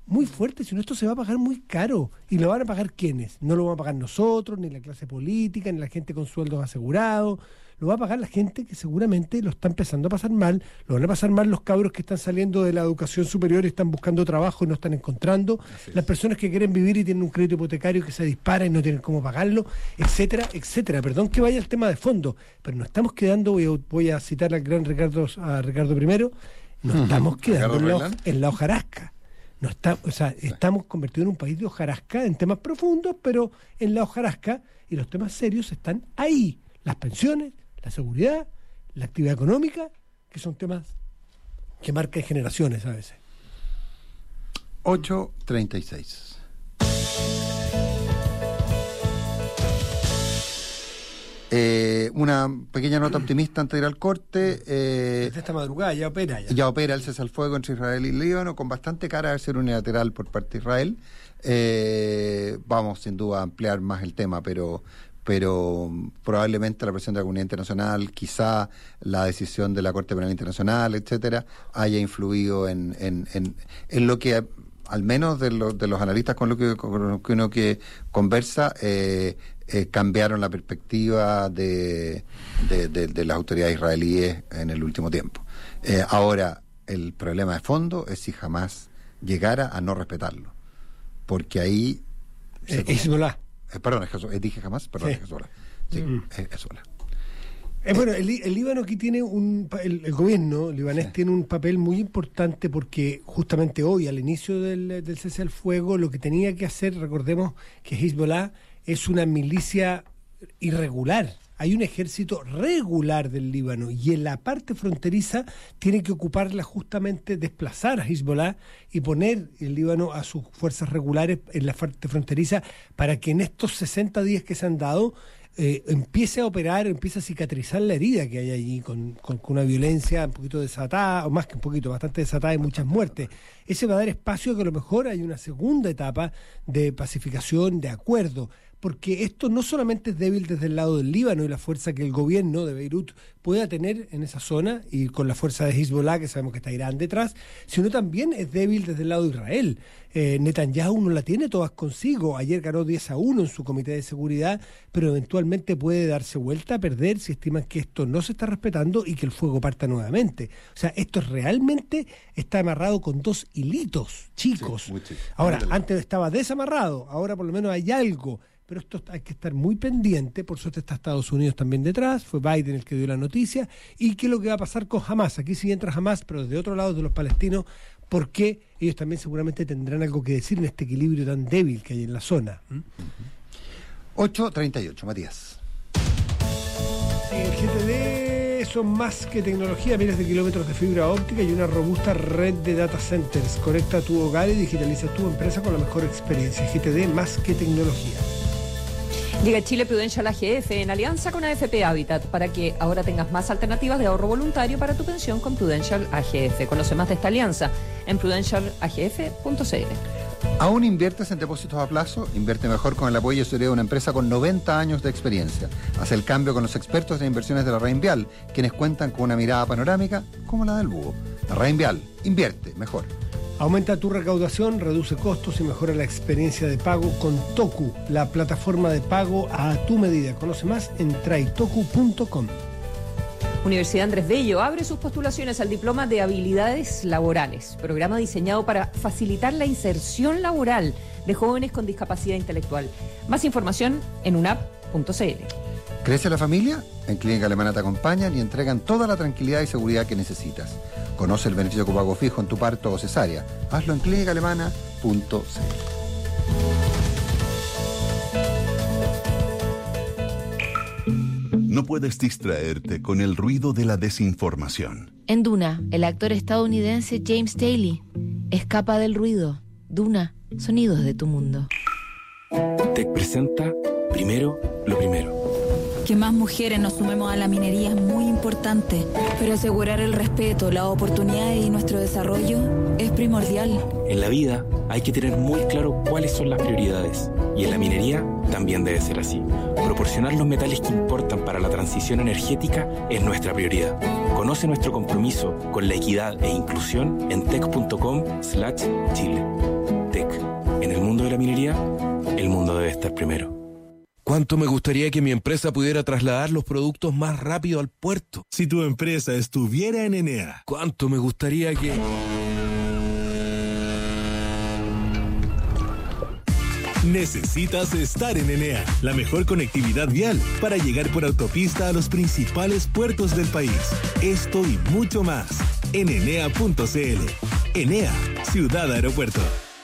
muy fuerte, si no esto se va a pagar muy caro. ¿Y lo van a pagar quiénes? No lo vamos a pagar nosotros, ni la clase política, ni la gente con sueldos asegurados. Lo va a pagar la gente que seguramente lo está empezando a pasar mal. Lo van a pasar mal los cabros que están saliendo de la educación superior y están buscando trabajo y no están encontrando. Las personas que quieren vivir y tienen un crédito hipotecario que se dispara y no tienen cómo pagarlo, etcétera, etcétera. Perdón que vaya el tema de fondo, pero nos estamos quedando, voy a, voy a citar al gran Ricardo, a Ricardo primero, nos estamos quedando en la, en la hojarasca. No está, o sea, sí. Estamos convertidos en un país de hojarasca en temas profundos, pero en la hojarasca, y los temas serios están ahí. Las pensiones, la seguridad, la actividad económica, que son temas que marcan generaciones a veces. ocho treinta y seis. Eh, una pequeña nota optimista antes de ir al corte. Eh, Desde esta madrugada ya opera. Ya, ya opera el cese al fuego entre Israel y Líbano, con bastante cara de ser unilateral por parte de Israel. Eh, vamos sin duda a ampliar más el tema, pero pero probablemente la presión de la comunidad internacional, quizá la decisión de la Corte Penal Internacional, etcétera, haya influido en, en, en, en lo que, al menos de, lo, de los analistas con los que, con lo que uno que conversa, eh, eh, cambiaron la perspectiva de, de, de, de las autoridades israelíes en el último tiempo. Eh, ahora, el problema de fondo es si jamás llegara a no respetarlo, porque ahí... Eh, Hezbollah. Eh, perdón, es, dije jamás, perdón, sí. es Hezbollah. Sí, mm. es Hezbollah. Eh, bueno, el, el Líbano aquí tiene un... El, el gobierno libanés sí. tiene un papel muy importante porque justamente hoy, al inicio del, del cese al fuego, lo que tenía que hacer, recordemos que Hezbollah es una milicia irregular. Hay un ejército regular del Líbano y en la parte fronteriza tiene que ocuparla justamente, desplazar a Hezbollah y poner el Líbano a sus fuerzas regulares en la parte fronteriza para que en estos sesenta días que se han dado eh, empiece a operar, empiece a cicatrizar la herida que hay allí con, con, con una violencia un poquito desatada, o más que un poquito, bastante desatada y muchas muertes. Ese va a dar espacio a que a lo mejor hay una segunda etapa de pacificación, de acuerdo, porque esto no solamente es débil desde el lado del Líbano y la fuerza que el gobierno de Beirut pueda tener en esa zona y con la fuerza de Hezbollah, que sabemos que está Irán detrás, sino también es débil desde el lado de Israel. Eh, Netanyahu no la tiene todas consigo. Ayer ganó diez a uno en su comité de seguridad, pero eventualmente puede darse vuelta a perder si estiman que esto no se está respetando y que el fuego parta nuevamente. O sea, esto realmente está amarrado con dos hilitos chicos. Sí, chico. Ahora, antes estaba desamarrado, ahora por lo menos hay algo. Pero esto hay que estar muy pendiente, por suerte está Estados Unidos también detrás, fue Biden el que dio la noticia, y qué es lo que va a pasar con Hamas. Aquí sí entra Hamas, pero desde otro lado de los palestinos, porque ellos también seguramente tendrán algo que decir en este equilibrio tan débil que hay en la zona. ¿Mm? ocho treinta y ocho, Matías. Sí, el G T D son más que tecnología, miles de kilómetros de fibra óptica y una robusta red de data centers. Conecta tu hogar y digitaliza tu empresa con la mejor experiencia. G T D más que tecnología. Llega a Chile Prudential A G F en alianza con A F P Habitat para que ahora tengas más alternativas de ahorro voluntario para tu pensión con Prudential A G F. Conoce más de esta alianza en prudential a g f punto c l. ¿Aún inviertes en depósitos a plazo? Invierte mejor con el apoyo y asesoría de una empresa con noventa años de experiencia. Haz el cambio con los expertos de inversiones de la Reinvial, quienes cuentan con una mirada panorámica como la del búho. La Reinvial, invierte mejor. Aumenta tu recaudación, reduce costos y mejora la experiencia de pago con Toku, la plataforma de pago a tu medida. Conoce más en traitoku punto com. Universidad Andrés Bello abre sus postulaciones al Diploma de Habilidades Laborales, programa diseñado para facilitar la inserción laboral de jóvenes con discapacidad intelectual. Más información en unap punto c l. ¿Crece la familia? En Clínica Alemana te acompañan y entregan toda la tranquilidad y seguridad que necesitas. Conoce el beneficio copago fijo en tu parto o cesárea. Hazlo en clínica alemana punto c l. No puedes distraerte con el ruido de la desinformación. En Duna, el actor estadounidense James Daly escapa del ruido. Duna, sonidos de tu mundo. Te presenta primero lo primero. Que más mujeres nos sumemos a la minería es muy importante, pero asegurar el respeto, las oportunidades y nuestro desarrollo es primordial. En la vida hay que tener muy claro cuáles son las prioridades, y en la minería también debe ser así. Proporcionar los metales que importan para la transición energética es nuestra prioridad. Conoce nuestro compromiso con la equidad e inclusión en tec punto com slash chile. Tec. En el mundo de la minería, el mundo debe estar primero. ¿Cuánto me gustaría que mi empresa pudiera trasladar los productos más rápido al puerto? Si tu empresa estuviera en Enea. ¿Cuánto me gustaría que...? Necesitas estar en Enea, la mejor conectividad vial para llegar por autopista a los principales puertos del país. Esto y mucho más en enea punto cl. Enea, Ciudad Aeropuerto.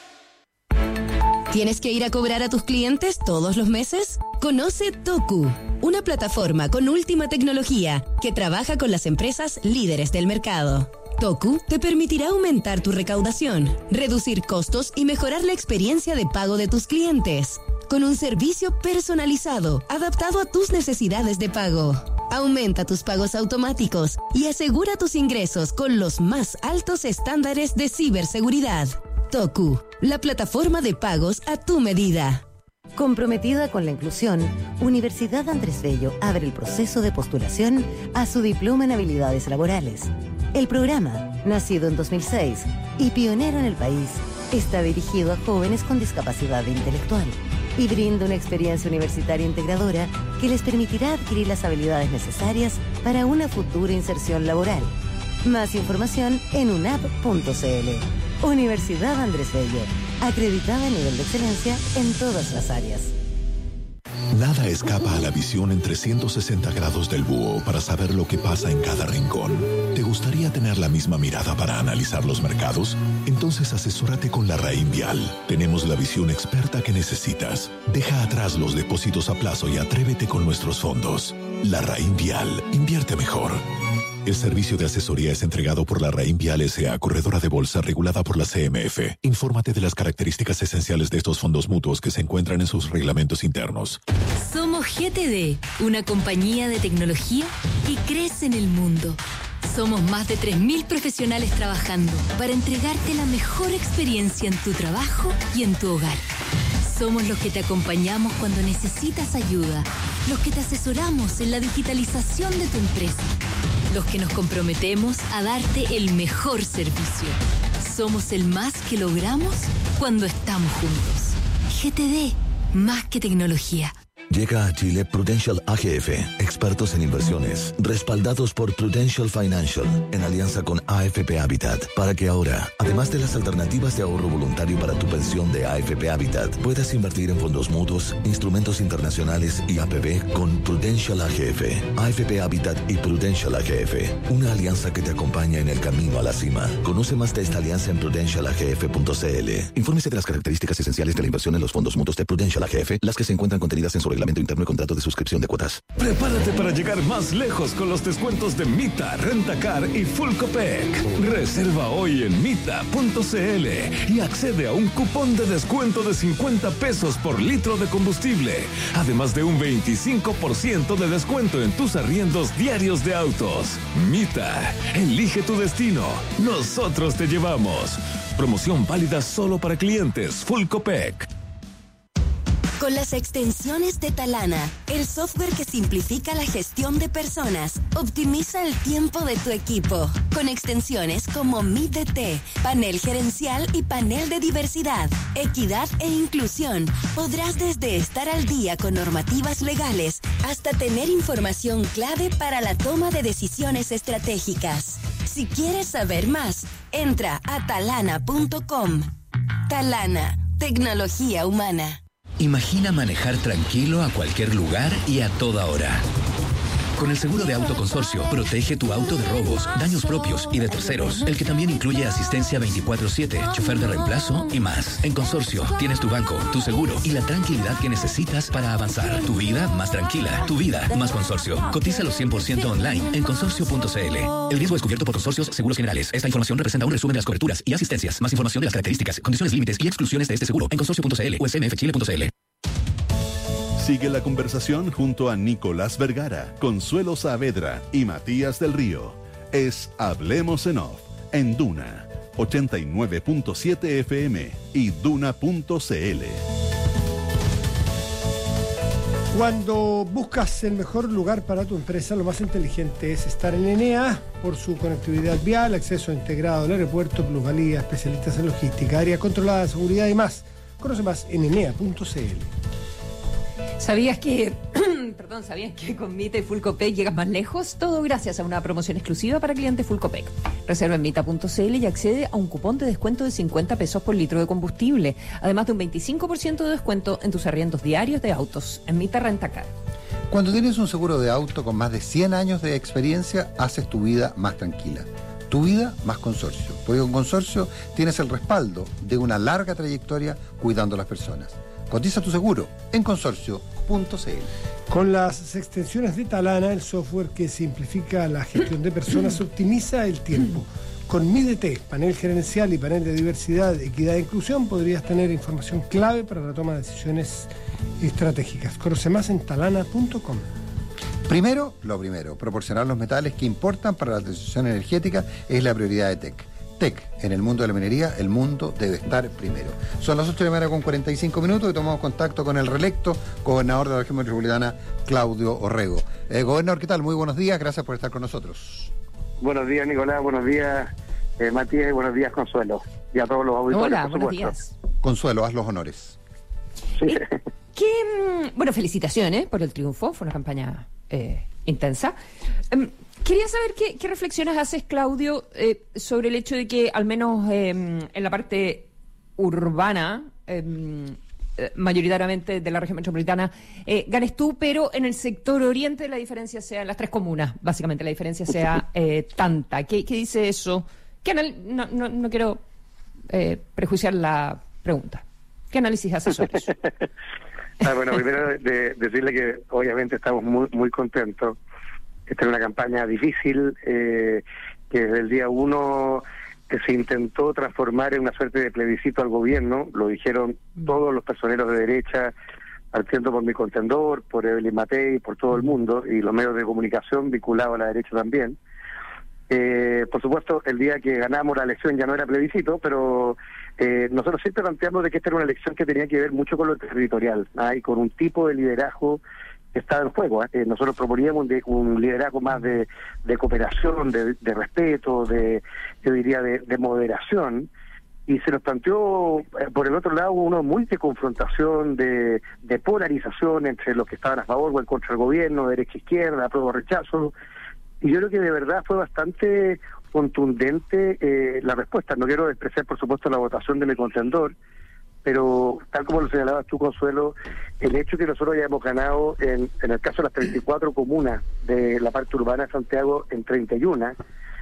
¿Tienes que ir a cobrar a tus clientes todos los meses? Conoce Toku, una plataforma con última tecnología que trabaja con las empresas líderes del mercado. Toku te permitirá aumentar tu recaudación, reducir costos y mejorar la experiencia de pago de tus clientes, con un servicio personalizado, adaptado a tus necesidades de pago. Aumenta tus pagos automáticos y asegura tus ingresos con los más altos estándares de ciberseguridad. Toku, la plataforma de pagos a tu medida. Comprometida con la inclusión, Universidad Andrés Bello abre el proceso de postulación a su diploma en habilidades laborales. El programa, nacido en dos mil seis y pionero en el país, está dirigido a jóvenes con discapacidad intelectual y brinda una experiencia universitaria integradora que les permitirá adquirir las habilidades necesarias para una futura inserción laboral. Más información en unap punto cl. Universidad Andrés Bello, acreditada a nivel de excelencia en todas las áreas. Nada escapa a la visión en trescientos sesenta grados del búho para saber lo que pasa en cada rincón. ¿Te gustaría tener la misma mirada para analizar los mercados? Entonces asesórate con la Larraín Vial. Tenemos la visión experta que necesitas. Deja atrás los depósitos a plazo y atrévete con nuestros fondos. Larraín Vial. Invierte mejor. El servicio de asesoría es entregado por la Larraín Vial S A, corredora de bolsa regulada por la C M F. Infórmate de las características esenciales de estos fondos mutuos que se encuentran en sus reglamentos internos. Somos G T D, una compañía de tecnología que crece en el mundo. Somos más de tres mil profesionales trabajando para entregarte la mejor experiencia en tu trabajo y en tu hogar. Somos los que te acompañamos cuando necesitas ayuda, los que te asesoramos en la digitalización de tu empresa, los que nos comprometemos a darte el mejor servicio. Somos el más que logramos cuando estamos juntos. G T D, más que tecnología. Llega a Chile Prudential A G F, expertos en inversiones, respaldados por Prudential Financial, en alianza con A F P Habitat, para que ahora, además de las alternativas de ahorro voluntario para tu pensión de A F P Habitat, puedas invertir en fondos mutuos, instrumentos internacionales y A P B con Prudential A G F, A F P Habitat y Prudential A G F, una alianza que te acompaña en el camino a la cima. Conoce más de esta alianza en prudential a g f punto c l. Infórmese de las características esenciales de la inversión en los fondos mutuos de Prudential A G F, las que se encuentran contenidas en su reglamento interno y contrato de suscripción de cuotas. Prepárate para llegar más lejos con los descuentos de Mita, Rentacar y Full Copec. Reserva hoy en mita punto cl y accede a un cupón de descuento de cincuenta pesos por litro de combustible, además de un veinticinco por ciento de descuento en tus arriendos diarios de autos. Mita, elige tu destino. Nosotros te llevamos. Promoción válida solo para clientes Full Copec. Con las extensiones de Talana, el software que simplifica la gestión de personas, optimiza el tiempo de tu equipo. Con extensiones como Meet D T, panel gerencial y panel de diversidad, equidad e inclusión, podrás desde estar al día con normativas legales hasta tener información clave para la toma de decisiones estratégicas. Si quieres saber más, entra a talana punto com. Talana, tecnología humana. Imagina manejar tranquilo a cualquier lugar y a toda hora. Con el seguro de auto Consorcio, protege tu auto de robos, daños propios y de terceros, el que también incluye asistencia veinticuatro siete, chofer de reemplazo y más. En Consorcio, tienes tu banco, tu seguro y la tranquilidad que necesitas para avanzar. Tu vida más tranquila, tu vida más Consorcio. Cotízalo cien por ciento online en consorcio punto cl. El riesgo es cubierto por Consorcios Seguros Generales. Esta información representa un resumen de las coberturas y asistencias. Más información de las características, condiciones, límites y exclusiones de este seguro en consorcio punto cl o s m f chile punto c l. Sigue la conversación junto a Nicolás Vergara, Consuelo Saavedra y Matías del Río. Es Hablemos en Off, en Duna, ochenta y nueve punto siete F M y duna punto c l. Cuando buscas el mejor lugar para tu empresa, lo más inteligente es estar en Enea por su conectividad vial, acceso integrado al aeropuerto, plusvalía, especialistas en logística, área controlada, seguridad y más. Conoce más en enea punto c l. ¿Sabías que, perdón, sabías que con Mita y Fulcopec llegas más lejos? Todo gracias a una promoción exclusiva para clientes Fulcopec. Reserva en mita punto c l y accede a un cupón de descuento de cincuenta pesos por litro de combustible, además de un veinticinco por ciento de descuento en tus arriendos diarios de autos en Mita Rentacar. Cuando tienes un seguro de auto con más de cien años de experiencia, haces tu vida más tranquila. Tu vida más consorcio. Porque con Consorcio tienes el respaldo de una larga trayectoria cuidando a las personas. Cotiza tu seguro en consorcio punto c l. Con las extensiones de Talana, el software que simplifica la gestión de personas optimiza el tiempo. Con Mídete, panel gerencial y panel de diversidad, equidad e inclusión, podrías tener información clave para la toma de decisiones estratégicas. Conoce más en talana punto com. Primero, lo primero, proporcionar los metales que importan para la transición energética es la prioridad de T E C. T E C, en el mundo de la minería, el mundo debe estar primero. Son las ocho de la mañana con cuarenta y cinco minutos y tomamos contacto con el reelecto gobernador de la región metropolitana, Claudio Orrego. Eh, gobernador, ¿qué tal? Muy buenos días, gracias por estar con nosotros. Buenos días, Nicolás, buenos días, eh, Matías, y buenos días, Consuelo, y a todos los auditores. Hola, por buenos supuesto. días. Consuelo, haz los honores. Sí. Eh, ¿qué, bueno, felicitaciones por el triunfo, fue una campaña eh, intensa. Um, Quería saber qué, qué reflexiones haces, Claudio, eh, sobre el hecho de que al menos eh, en la parte urbana, eh, mayoritariamente de la región metropolitana, eh, ganes tú, pero en el sector oriente la diferencia sea, en las tres comunas, básicamente la diferencia sea eh, tanta. ¿Qué, qué dice eso? ¿Qué anal- no, no, no quiero eh, prejuiciar la pregunta. ¿Qué análisis haces sobre eso? Ah, bueno, primero de, de decirle que obviamente estamos muy, muy contentos. Esta es una campaña difícil, eh, que desde el día uno que se intentó transformar en una suerte de plebiscito al gobierno, lo dijeron todos los personeros de derecha, partiendo por mi contendor, por Evelyn Matei, por todo el mundo, y los medios de comunicación vinculados a la derecha también. Eh, por supuesto, el día que ganamos la elección ya no era plebiscito, pero eh, nosotros siempre planteamos de que esta era una elección que tenía que ver mucho con lo territorial, ¿ah? Y con un tipo de liderazgo que estaba en juego. ¿eh? Nosotros proponíamos de, un liderazgo más de, de cooperación, de, de respeto, de yo diría de, de moderación, y se nos planteó eh, por el otro lado uno muy de confrontación, de, de polarización entre los que estaban a favor o en contra del gobierno, derecha izquierda, apruebo rechazo, y yo creo que de verdad fue bastante contundente eh, la respuesta. No quiero despreciar por supuesto la votación de mi contendor, pero tal como lo señalabas tú, Consuelo, el hecho que nosotros hayamos ganado en, en el caso de las treinta y cuatro comunas de la parte urbana de Santiago en treinta y uno,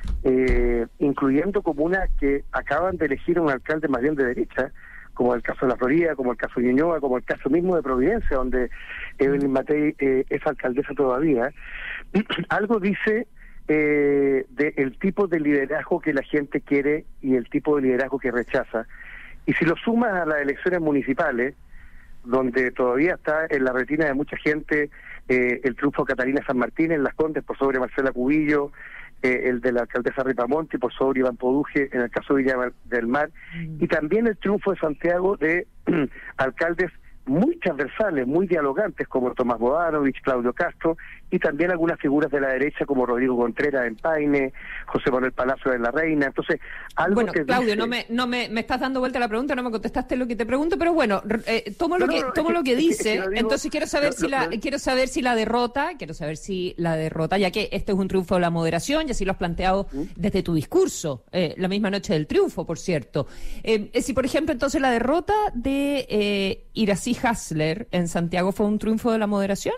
eh, incluyendo comunas que acaban de elegir un alcalde más bien de derecha, como el caso de La Florida, como el caso de Ñuñoa, como el caso mismo de Providencia, donde Evelyn Matei eh, es alcaldesa todavía, algo dice eh, del tipo de liderazgo que la gente quiere y el tipo de liderazgo que rechaza. Y si lo sumas a las elecciones municipales, donde todavía está en la retina de mucha gente eh, el triunfo de Catalina San Martín en Las Condes por sobre Marcela Cubillo, eh, el de la alcaldesa Ripamonti por sobre Iván Poduje en el caso de Villa del Mar, mm. y también el triunfo de Santiago de alcaldes muy transversales, muy dialogantes, como Tomás Bodanovich, Claudio Castro, y también algunas figuras de la derecha como Rodrigo Contreras en Paine, José Manuel Palacio de la Reina. Entonces, algo bueno, que Claudio, dice... no me no me, me estás dando vuelta a la pregunta, no me contestaste lo que te pregunto, pero bueno, eh, tomo lo no, que no, tomo es lo que que, dice, es que digo, entonces quiero saber no, si la no, quiero saber si la derrota, quiero saber si la derrota, ya que este es un triunfo de la moderación, y así lo has planteado ¿Mm? desde tu discurso, eh, la misma noche del triunfo, por cierto. Eh, si por ejemplo, entonces la derrota de eh, Iracy Hasler en Santiago fue un triunfo de la moderación.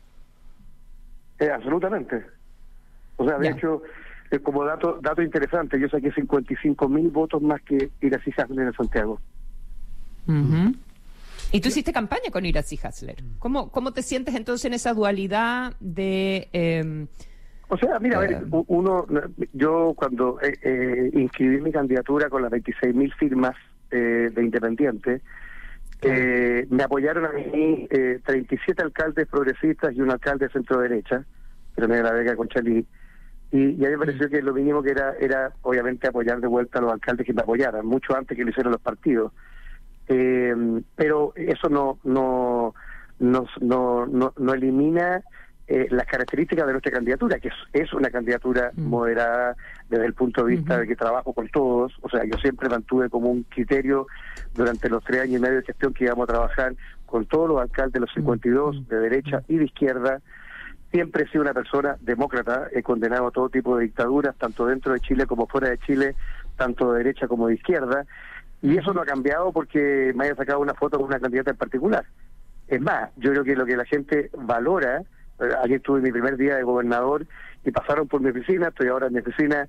Eh, absolutamente. O sea, de ya. hecho, eh, como dato dato interesante, yo saqué cincuenta y cinco mil votos más que Iracy Hasler en Santiago. Uh-huh. Y tú hiciste campaña con Iracy Hasler. ¿Cómo, ¿Cómo te sientes entonces en esa dualidad de...? Eh, o sea, mira, eh, a ver, uno, yo cuando eh, eh, inscribí mi candidatura con las veintiséis mil firmas eh, de independiente, Eh, me apoyaron a mí eh, treinta y siete alcaldes progresistas y un alcalde de centro derecha, pero me la Vega con Chalí. Y, y a mí me pareció que lo mínimo que era, era obviamente apoyar de vuelta a los alcaldes que me apoyaran, mucho antes que lo hicieron los partidos. Eh, pero eso no no no no, no, no elimina eh, las características de nuestra candidatura, que es, es una candidatura mm. moderada desde el punto de vista uh-huh. de que trabajo con todos. O sea, yo siempre mantuve como un criterio durante los tres años y medio de gestión que íbamos a trabajar con todos los alcaldes de los cincuenta y dos, uh-huh. de derecha y de izquierda. Siempre he sido una persona demócrata, he condenado todo tipo de dictaduras, tanto dentro de Chile como fuera de Chile, tanto de derecha como de izquierda, y eso no ha cambiado porque me haya sacado una foto con una candidata en particular. Es más, yo creo que lo que la gente valora, ayer tuve mi primer día de gobernador y pasaron por mi oficina, estoy ahora en mi oficina,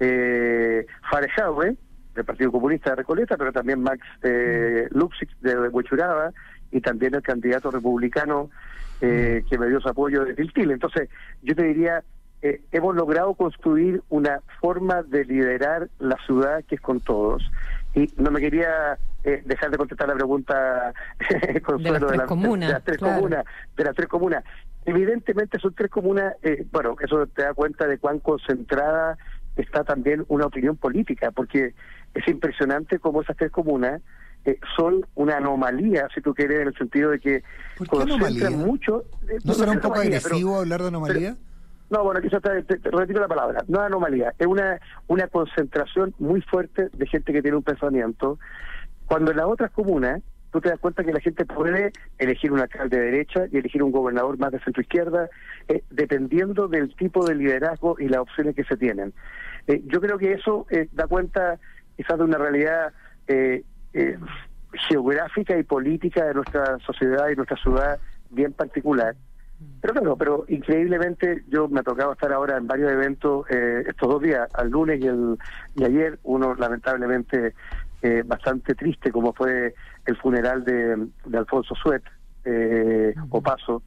eh, Farejahue, del Partido Comunista de Recoleta, pero también Max eh, Lupsich de Huechuraba, y también el candidato republicano eh, que me dio su apoyo de Tiltil. Entonces, yo te diría, eh, hemos logrado construir una forma de liderar la ciudad que es con todos. Y no me quería eh, dejar de contestar la pregunta Consuelo, de las tres comunas, de las tres claro. comunas, de las tres comunas. Evidentemente son tres comunas, eh, bueno, eso te da cuenta de cuán concentrada está también una opinión política, porque es impresionante cómo esas tres comunas eh, son una anomalía, si tú quieres, en el sentido de que concentran mucho. Eh, ¿No será un poco anomalía, agresivo pero, hablar de anomalía? Pero, no, bueno, quizás te, te, te retiro la palabra. No es anomalía, es una una concentración muy fuerte de gente que tiene un pensamiento. Cuando en las otras comunas, tú te das cuenta que la gente puede elegir un alcalde de derecha y elegir un gobernador más de centro izquierda, eh, dependiendo del tipo de liderazgo y las opciones que se tienen. Eh, yo creo que eso eh, da cuenta quizás de una realidad eh, eh, geográfica y política de nuestra sociedad y nuestra ciudad bien particular. Pero claro, pero increíblemente yo me ha tocado estar ahora en varios eventos eh, estos dos días, al lunes y, el, y ayer, uno lamentablemente eh, bastante triste, como fue el funeral de, de Alfonso Suet, eh, uh-huh. Opaso,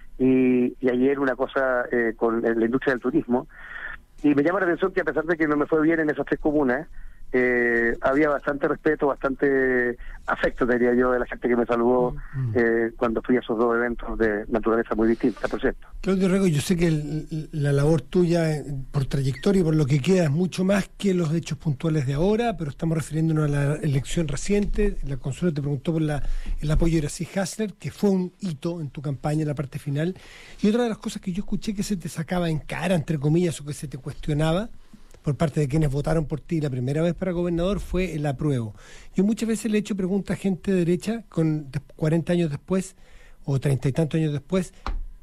y, y ayer una cosa eh, con la industria del turismo. Y me llama la atención que a pesar de que no me fue bien en esas tres comunas, eh, había bastante respeto, bastante afecto, diría yo, de la gente que me saludó mm. eh, cuando fui a esos dos eventos de naturaleza muy distinta, por cierto. Claudio Rego, yo sé que el, la labor tuya por trayectoria y por lo que queda es mucho más que los hechos puntuales de ahora, pero estamos refiriéndonos a la elección reciente. La Consuelo te preguntó por la, el apoyo de Gracie Hassler, que fue un hito en tu campaña en la parte final. Y otra de las cosas que yo escuché que se te sacaba en cara, entre comillas, o que se te cuestionaba por parte de quienes votaron por ti la primera vez para gobernador fue el apruebo. Yo muchas veces le he hecho preguntas a gente de derecha con cuarenta años después o treinta y tantos años después,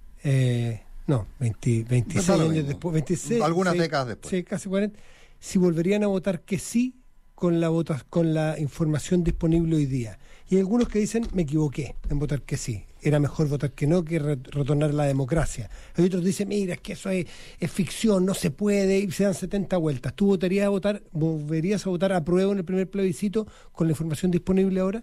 eh, no, veinte, veintiséis no años después, veintiséis, algunas seis, décadas después. Sí, casi cuarenta, si volverían a votar que sí con la vota, con la información disponible hoy día. Y hay algunos que dicen, me equivoqué en votar que sí. Era mejor votar que no que re- retornar a la democracia. Hay otros que dicen, mira, es que eso es, es ficción, no se puede, y se dan setenta vueltas. ¿Tú votarías a votar, volverías a votar a prueba en el primer plebiscito con la información disponible ahora?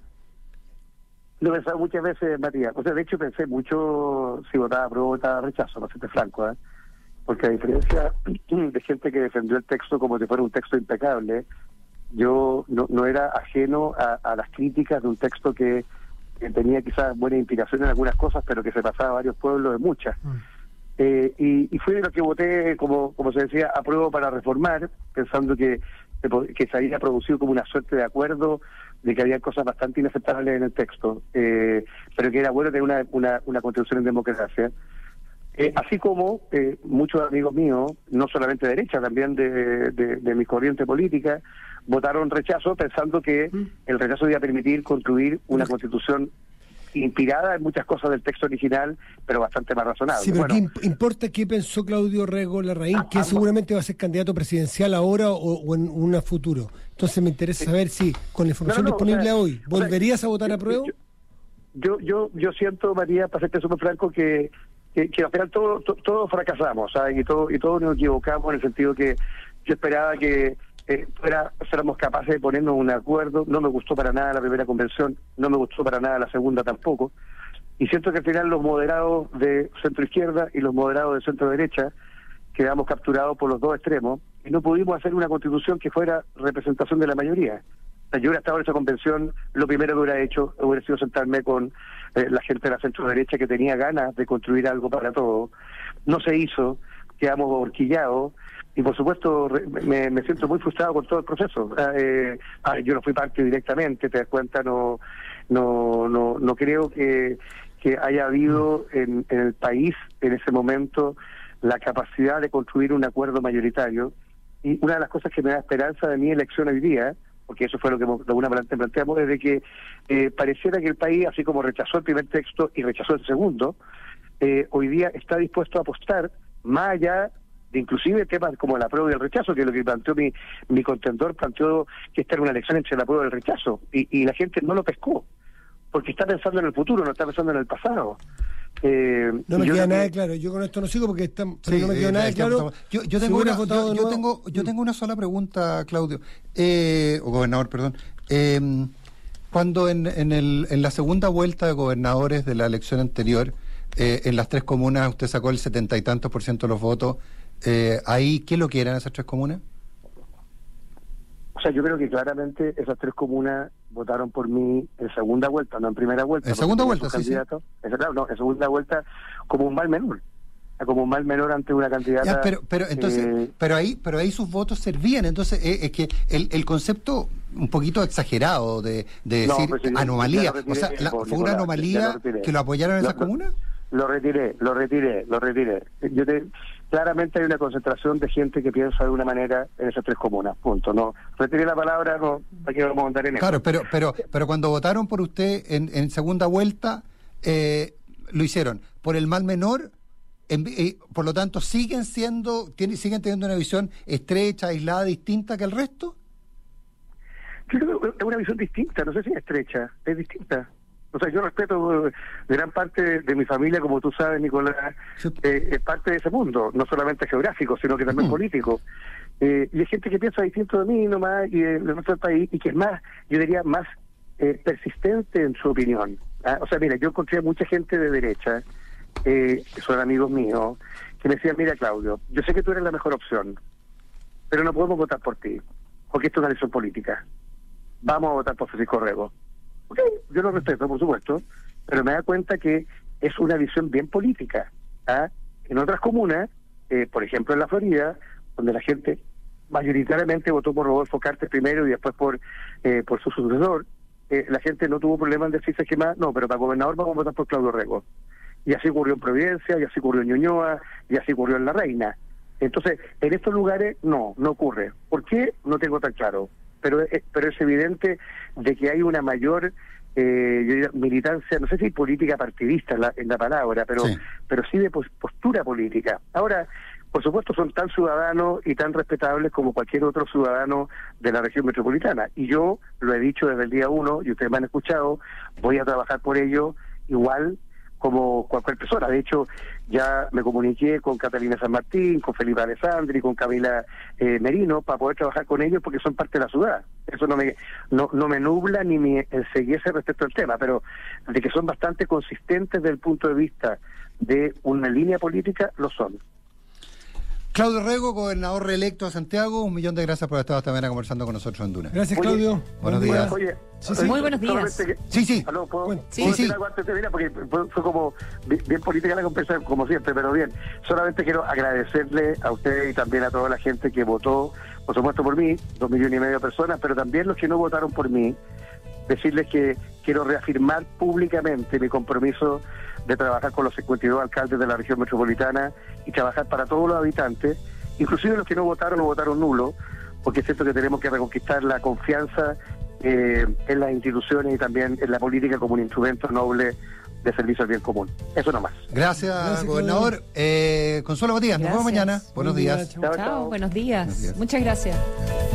Lo he pensado muchas veces, Matías. O sea, de hecho pensé mucho si votaba a prueba o votaba a rechazo, no sé, te franco, ¿eh? Porque a diferencia de gente que defendió el texto como si fuera un texto impecable, yo no, no era ajeno a, a las críticas de un texto que, que tenía quizás buena inspiración en algunas cosas, pero que se pasaba a varios pueblos de muchas. Mm. Eh, y, y fui de los que voté, como como se decía, apruebo para reformar, pensando que, que se había producido como una suerte de acuerdo, de que había cosas bastante inaceptables en el texto, eh, pero que era bueno tener una, una, una constitución en democracia. Eh, así como eh, muchos amigos míos, no solamente de derecha, también de, de, de mi corriente política, votaron rechazo pensando que el rechazo iba a permitir construir una constitución inspirada en muchas cosas del texto original, pero bastante más razonable. Sí, pero bueno, ¿qué imp- importa qué pensó Claudio Rego Larraín, que ah, seguramente va a ser candidato presidencial ahora o, o en un futuro? Entonces me interesa saber si, con la información no, no, no, disponible o sea, hoy, ¿volverías o sea, a votar yo, a prueba? Yo, yo, yo siento, María, para serte súper franco, que, que, que al final todos todo, todo fracasamos, ¿sabes? Y todos y todo nos equivocamos en el sentido que yo esperaba que Eh, fuera, fuéramos capaces de ponernos un acuerdo. No me gustó para nada la primera convención, no me gustó para nada la segunda tampoco, y siento que al final los moderados de centro izquierda y los moderados de centro derecha quedamos capturados por los dos extremos y no pudimos hacer una constitución que fuera representación de la mayoría. Yo hubiera estado en esa convención, lo primero que hubiera hecho hubiera sido sentarme con eh, la gente de la centro derecha que tenía ganas de construir algo para todos. No se hizo, quedamos horquillados y por supuesto me, me siento muy frustrado con todo el proceso. Eh, ah, yo no fui parte directamente, te das cuenta, no no no no creo que, que haya habido en, en el país en ese momento la capacidad de construir un acuerdo mayoritario. Y una de las cosas que me da esperanza de mi elección hoy día, porque eso fue lo que de alguna manera planteamos, es de que eh, pareciera que el país, así como rechazó el primer texto y rechazó el segundo, eh, hoy día está dispuesto a apostar más allá de inclusive temas como el apruebo y el rechazo, que es lo que planteó mi, mi contendor, planteó que esta era una elección entre el apruebo y el rechazo, y, y la gente no lo pescó, porque está pensando en el futuro, no está pensando en el pasado. Eh, no me queda que... nada claro, yo con esto no sigo porque está, sí, no me queda eh, nada claro. Yo, yo, tengo una, yo, yo, tengo, yo tengo una sola pregunta, Claudio, eh, o gobernador, perdón. Eh, cuando en, en, el, en la segunda vuelta de gobernadores de la elección anterior, eh, en las tres comunas usted sacó el setenta y tantos por ciento de los votos, eh, ahí, ¿qué es lo que eran esas tres comunas? O sea, yo creo que claramente esas tres comunas votaron por mí en segunda vuelta, no en primera vuelta. En segunda vuelta, sí, sí. Es claro, no, en segunda vuelta como un mal menor, como un mal menor ante una candidata. Ya, pero, pero entonces, eh, pero ahí, pero ahí sus votos servían. Entonces, eh, es que el, el concepto un poquito exagerado de, de decir no, pues, anomalía, retiré, o sea, la, ¿fue Nicolás, una anomalía lo que lo apoyaron en esas comunas? Lo retiré, lo retiré, lo retiré. Yo te, claramente hay una concentración de gente que piensa de una manera en esas tres comunas, punto. No, retiré la palabra, no, aquí vamos a andar en eso. Claro, pero, pero, pero cuando votaron por usted en, en segunda vuelta, eh, lo hicieron por el mal menor, en, eh, por lo tanto, ¿siguen siendo, tienen, siguen teniendo una visión estrecha, aislada, distinta que el resto? Yo creo que es una visión distinta, no sé si es estrecha, es distinta. O sea, yo respeto gran parte de, de mi familia, como tú sabes, Nicolás, sí. eh, es parte de ese mundo, no solamente geográfico, sino que también mm. político. Eh, y hay gente que piensa distinto de mí nomás y de, de nuestro país, y que es más, yo diría, más eh, persistente en su opinión. ¿Ah? O sea, mira, yo encontré a mucha gente de derecha, eh, que son amigos míos, que me decían, mira, Claudio, yo sé que tú eres la mejor opción, pero no podemos votar por ti, porque esto es una elección política. Vamos a votar por Francisco Rego. Okay, yo lo respeto, por supuesto, pero me da cuenta que es una visión bien política. ¿Ah? En otras comunas, eh, por ejemplo en la Florida, donde la gente mayoritariamente votó por Rodolfo Carter primero y después por eh, por su sucesor, eh, la gente no tuvo problema en decirse que más, no, pero para gobernador vamos a votar por Claudio Rego. Y así ocurrió en Providencia, y así ocurrió en Ñuñoa, y así ocurrió en La Reina. Entonces, en estos lugares no, no ocurre. ¿Por qué? No tengo tan claro. Pero es, pero es evidente de que hay una mayor eh, yo diría, militancia, no sé si política partidista en la, en la palabra, pero sí. pero sí de pos, postura política. Ahora, por supuesto, son tan ciudadanos y tan respetables como cualquier otro ciudadano de la región metropolitana. Y yo lo he dicho desde el día uno, y ustedes me han escuchado, voy a trabajar por ello igual como cualquier persona. De hecho, ya me comuniqué con Catalina San Martín, con Felipe Alessandri, con Camila eh, Merino, para poder trabajar con ellos porque son parte de la ciudad. Eso no me no, no me nubla ni me enseguece respecto al tema, pero de que son bastante consistentes desde el punto de vista de una línea política, lo son. Claudio Rego, gobernador reelecto de Santiago, un millón de gracias por estar esta mañana conversando con nosotros en Duna. Gracias, Claudio. Oye, buenos días. Oye, sí, sí. Muy buenos días. Que, sí, sí. ¿Aló, ¿puedo, bueno, ¿puedo sí, sí. algo antes de venir? Porque fue, fue como bien, bien política la conversación, como siempre, pero bien. Solamente quiero agradecerle a ustedes y también a toda la gente que votó, por supuesto por mí, dos millones y medio de personas, pero también los que no votaron por mí, decirles que quiero reafirmar públicamente mi compromiso de trabajar con los cincuenta y dos alcaldes de la región metropolitana y trabajar para todos los habitantes, inclusive los que no votaron o votaron nulo, porque es cierto que tenemos que reconquistar la confianza eh, en las instituciones y también en la política como un instrumento noble de servicio al bien común. Eso nomás. Gracias, Gracias gobernador. Eh, Consuelo Matías, nos vemos mañana. Buenos días. Chao, chao. Buenos días. Buenos días. Muchas gracias.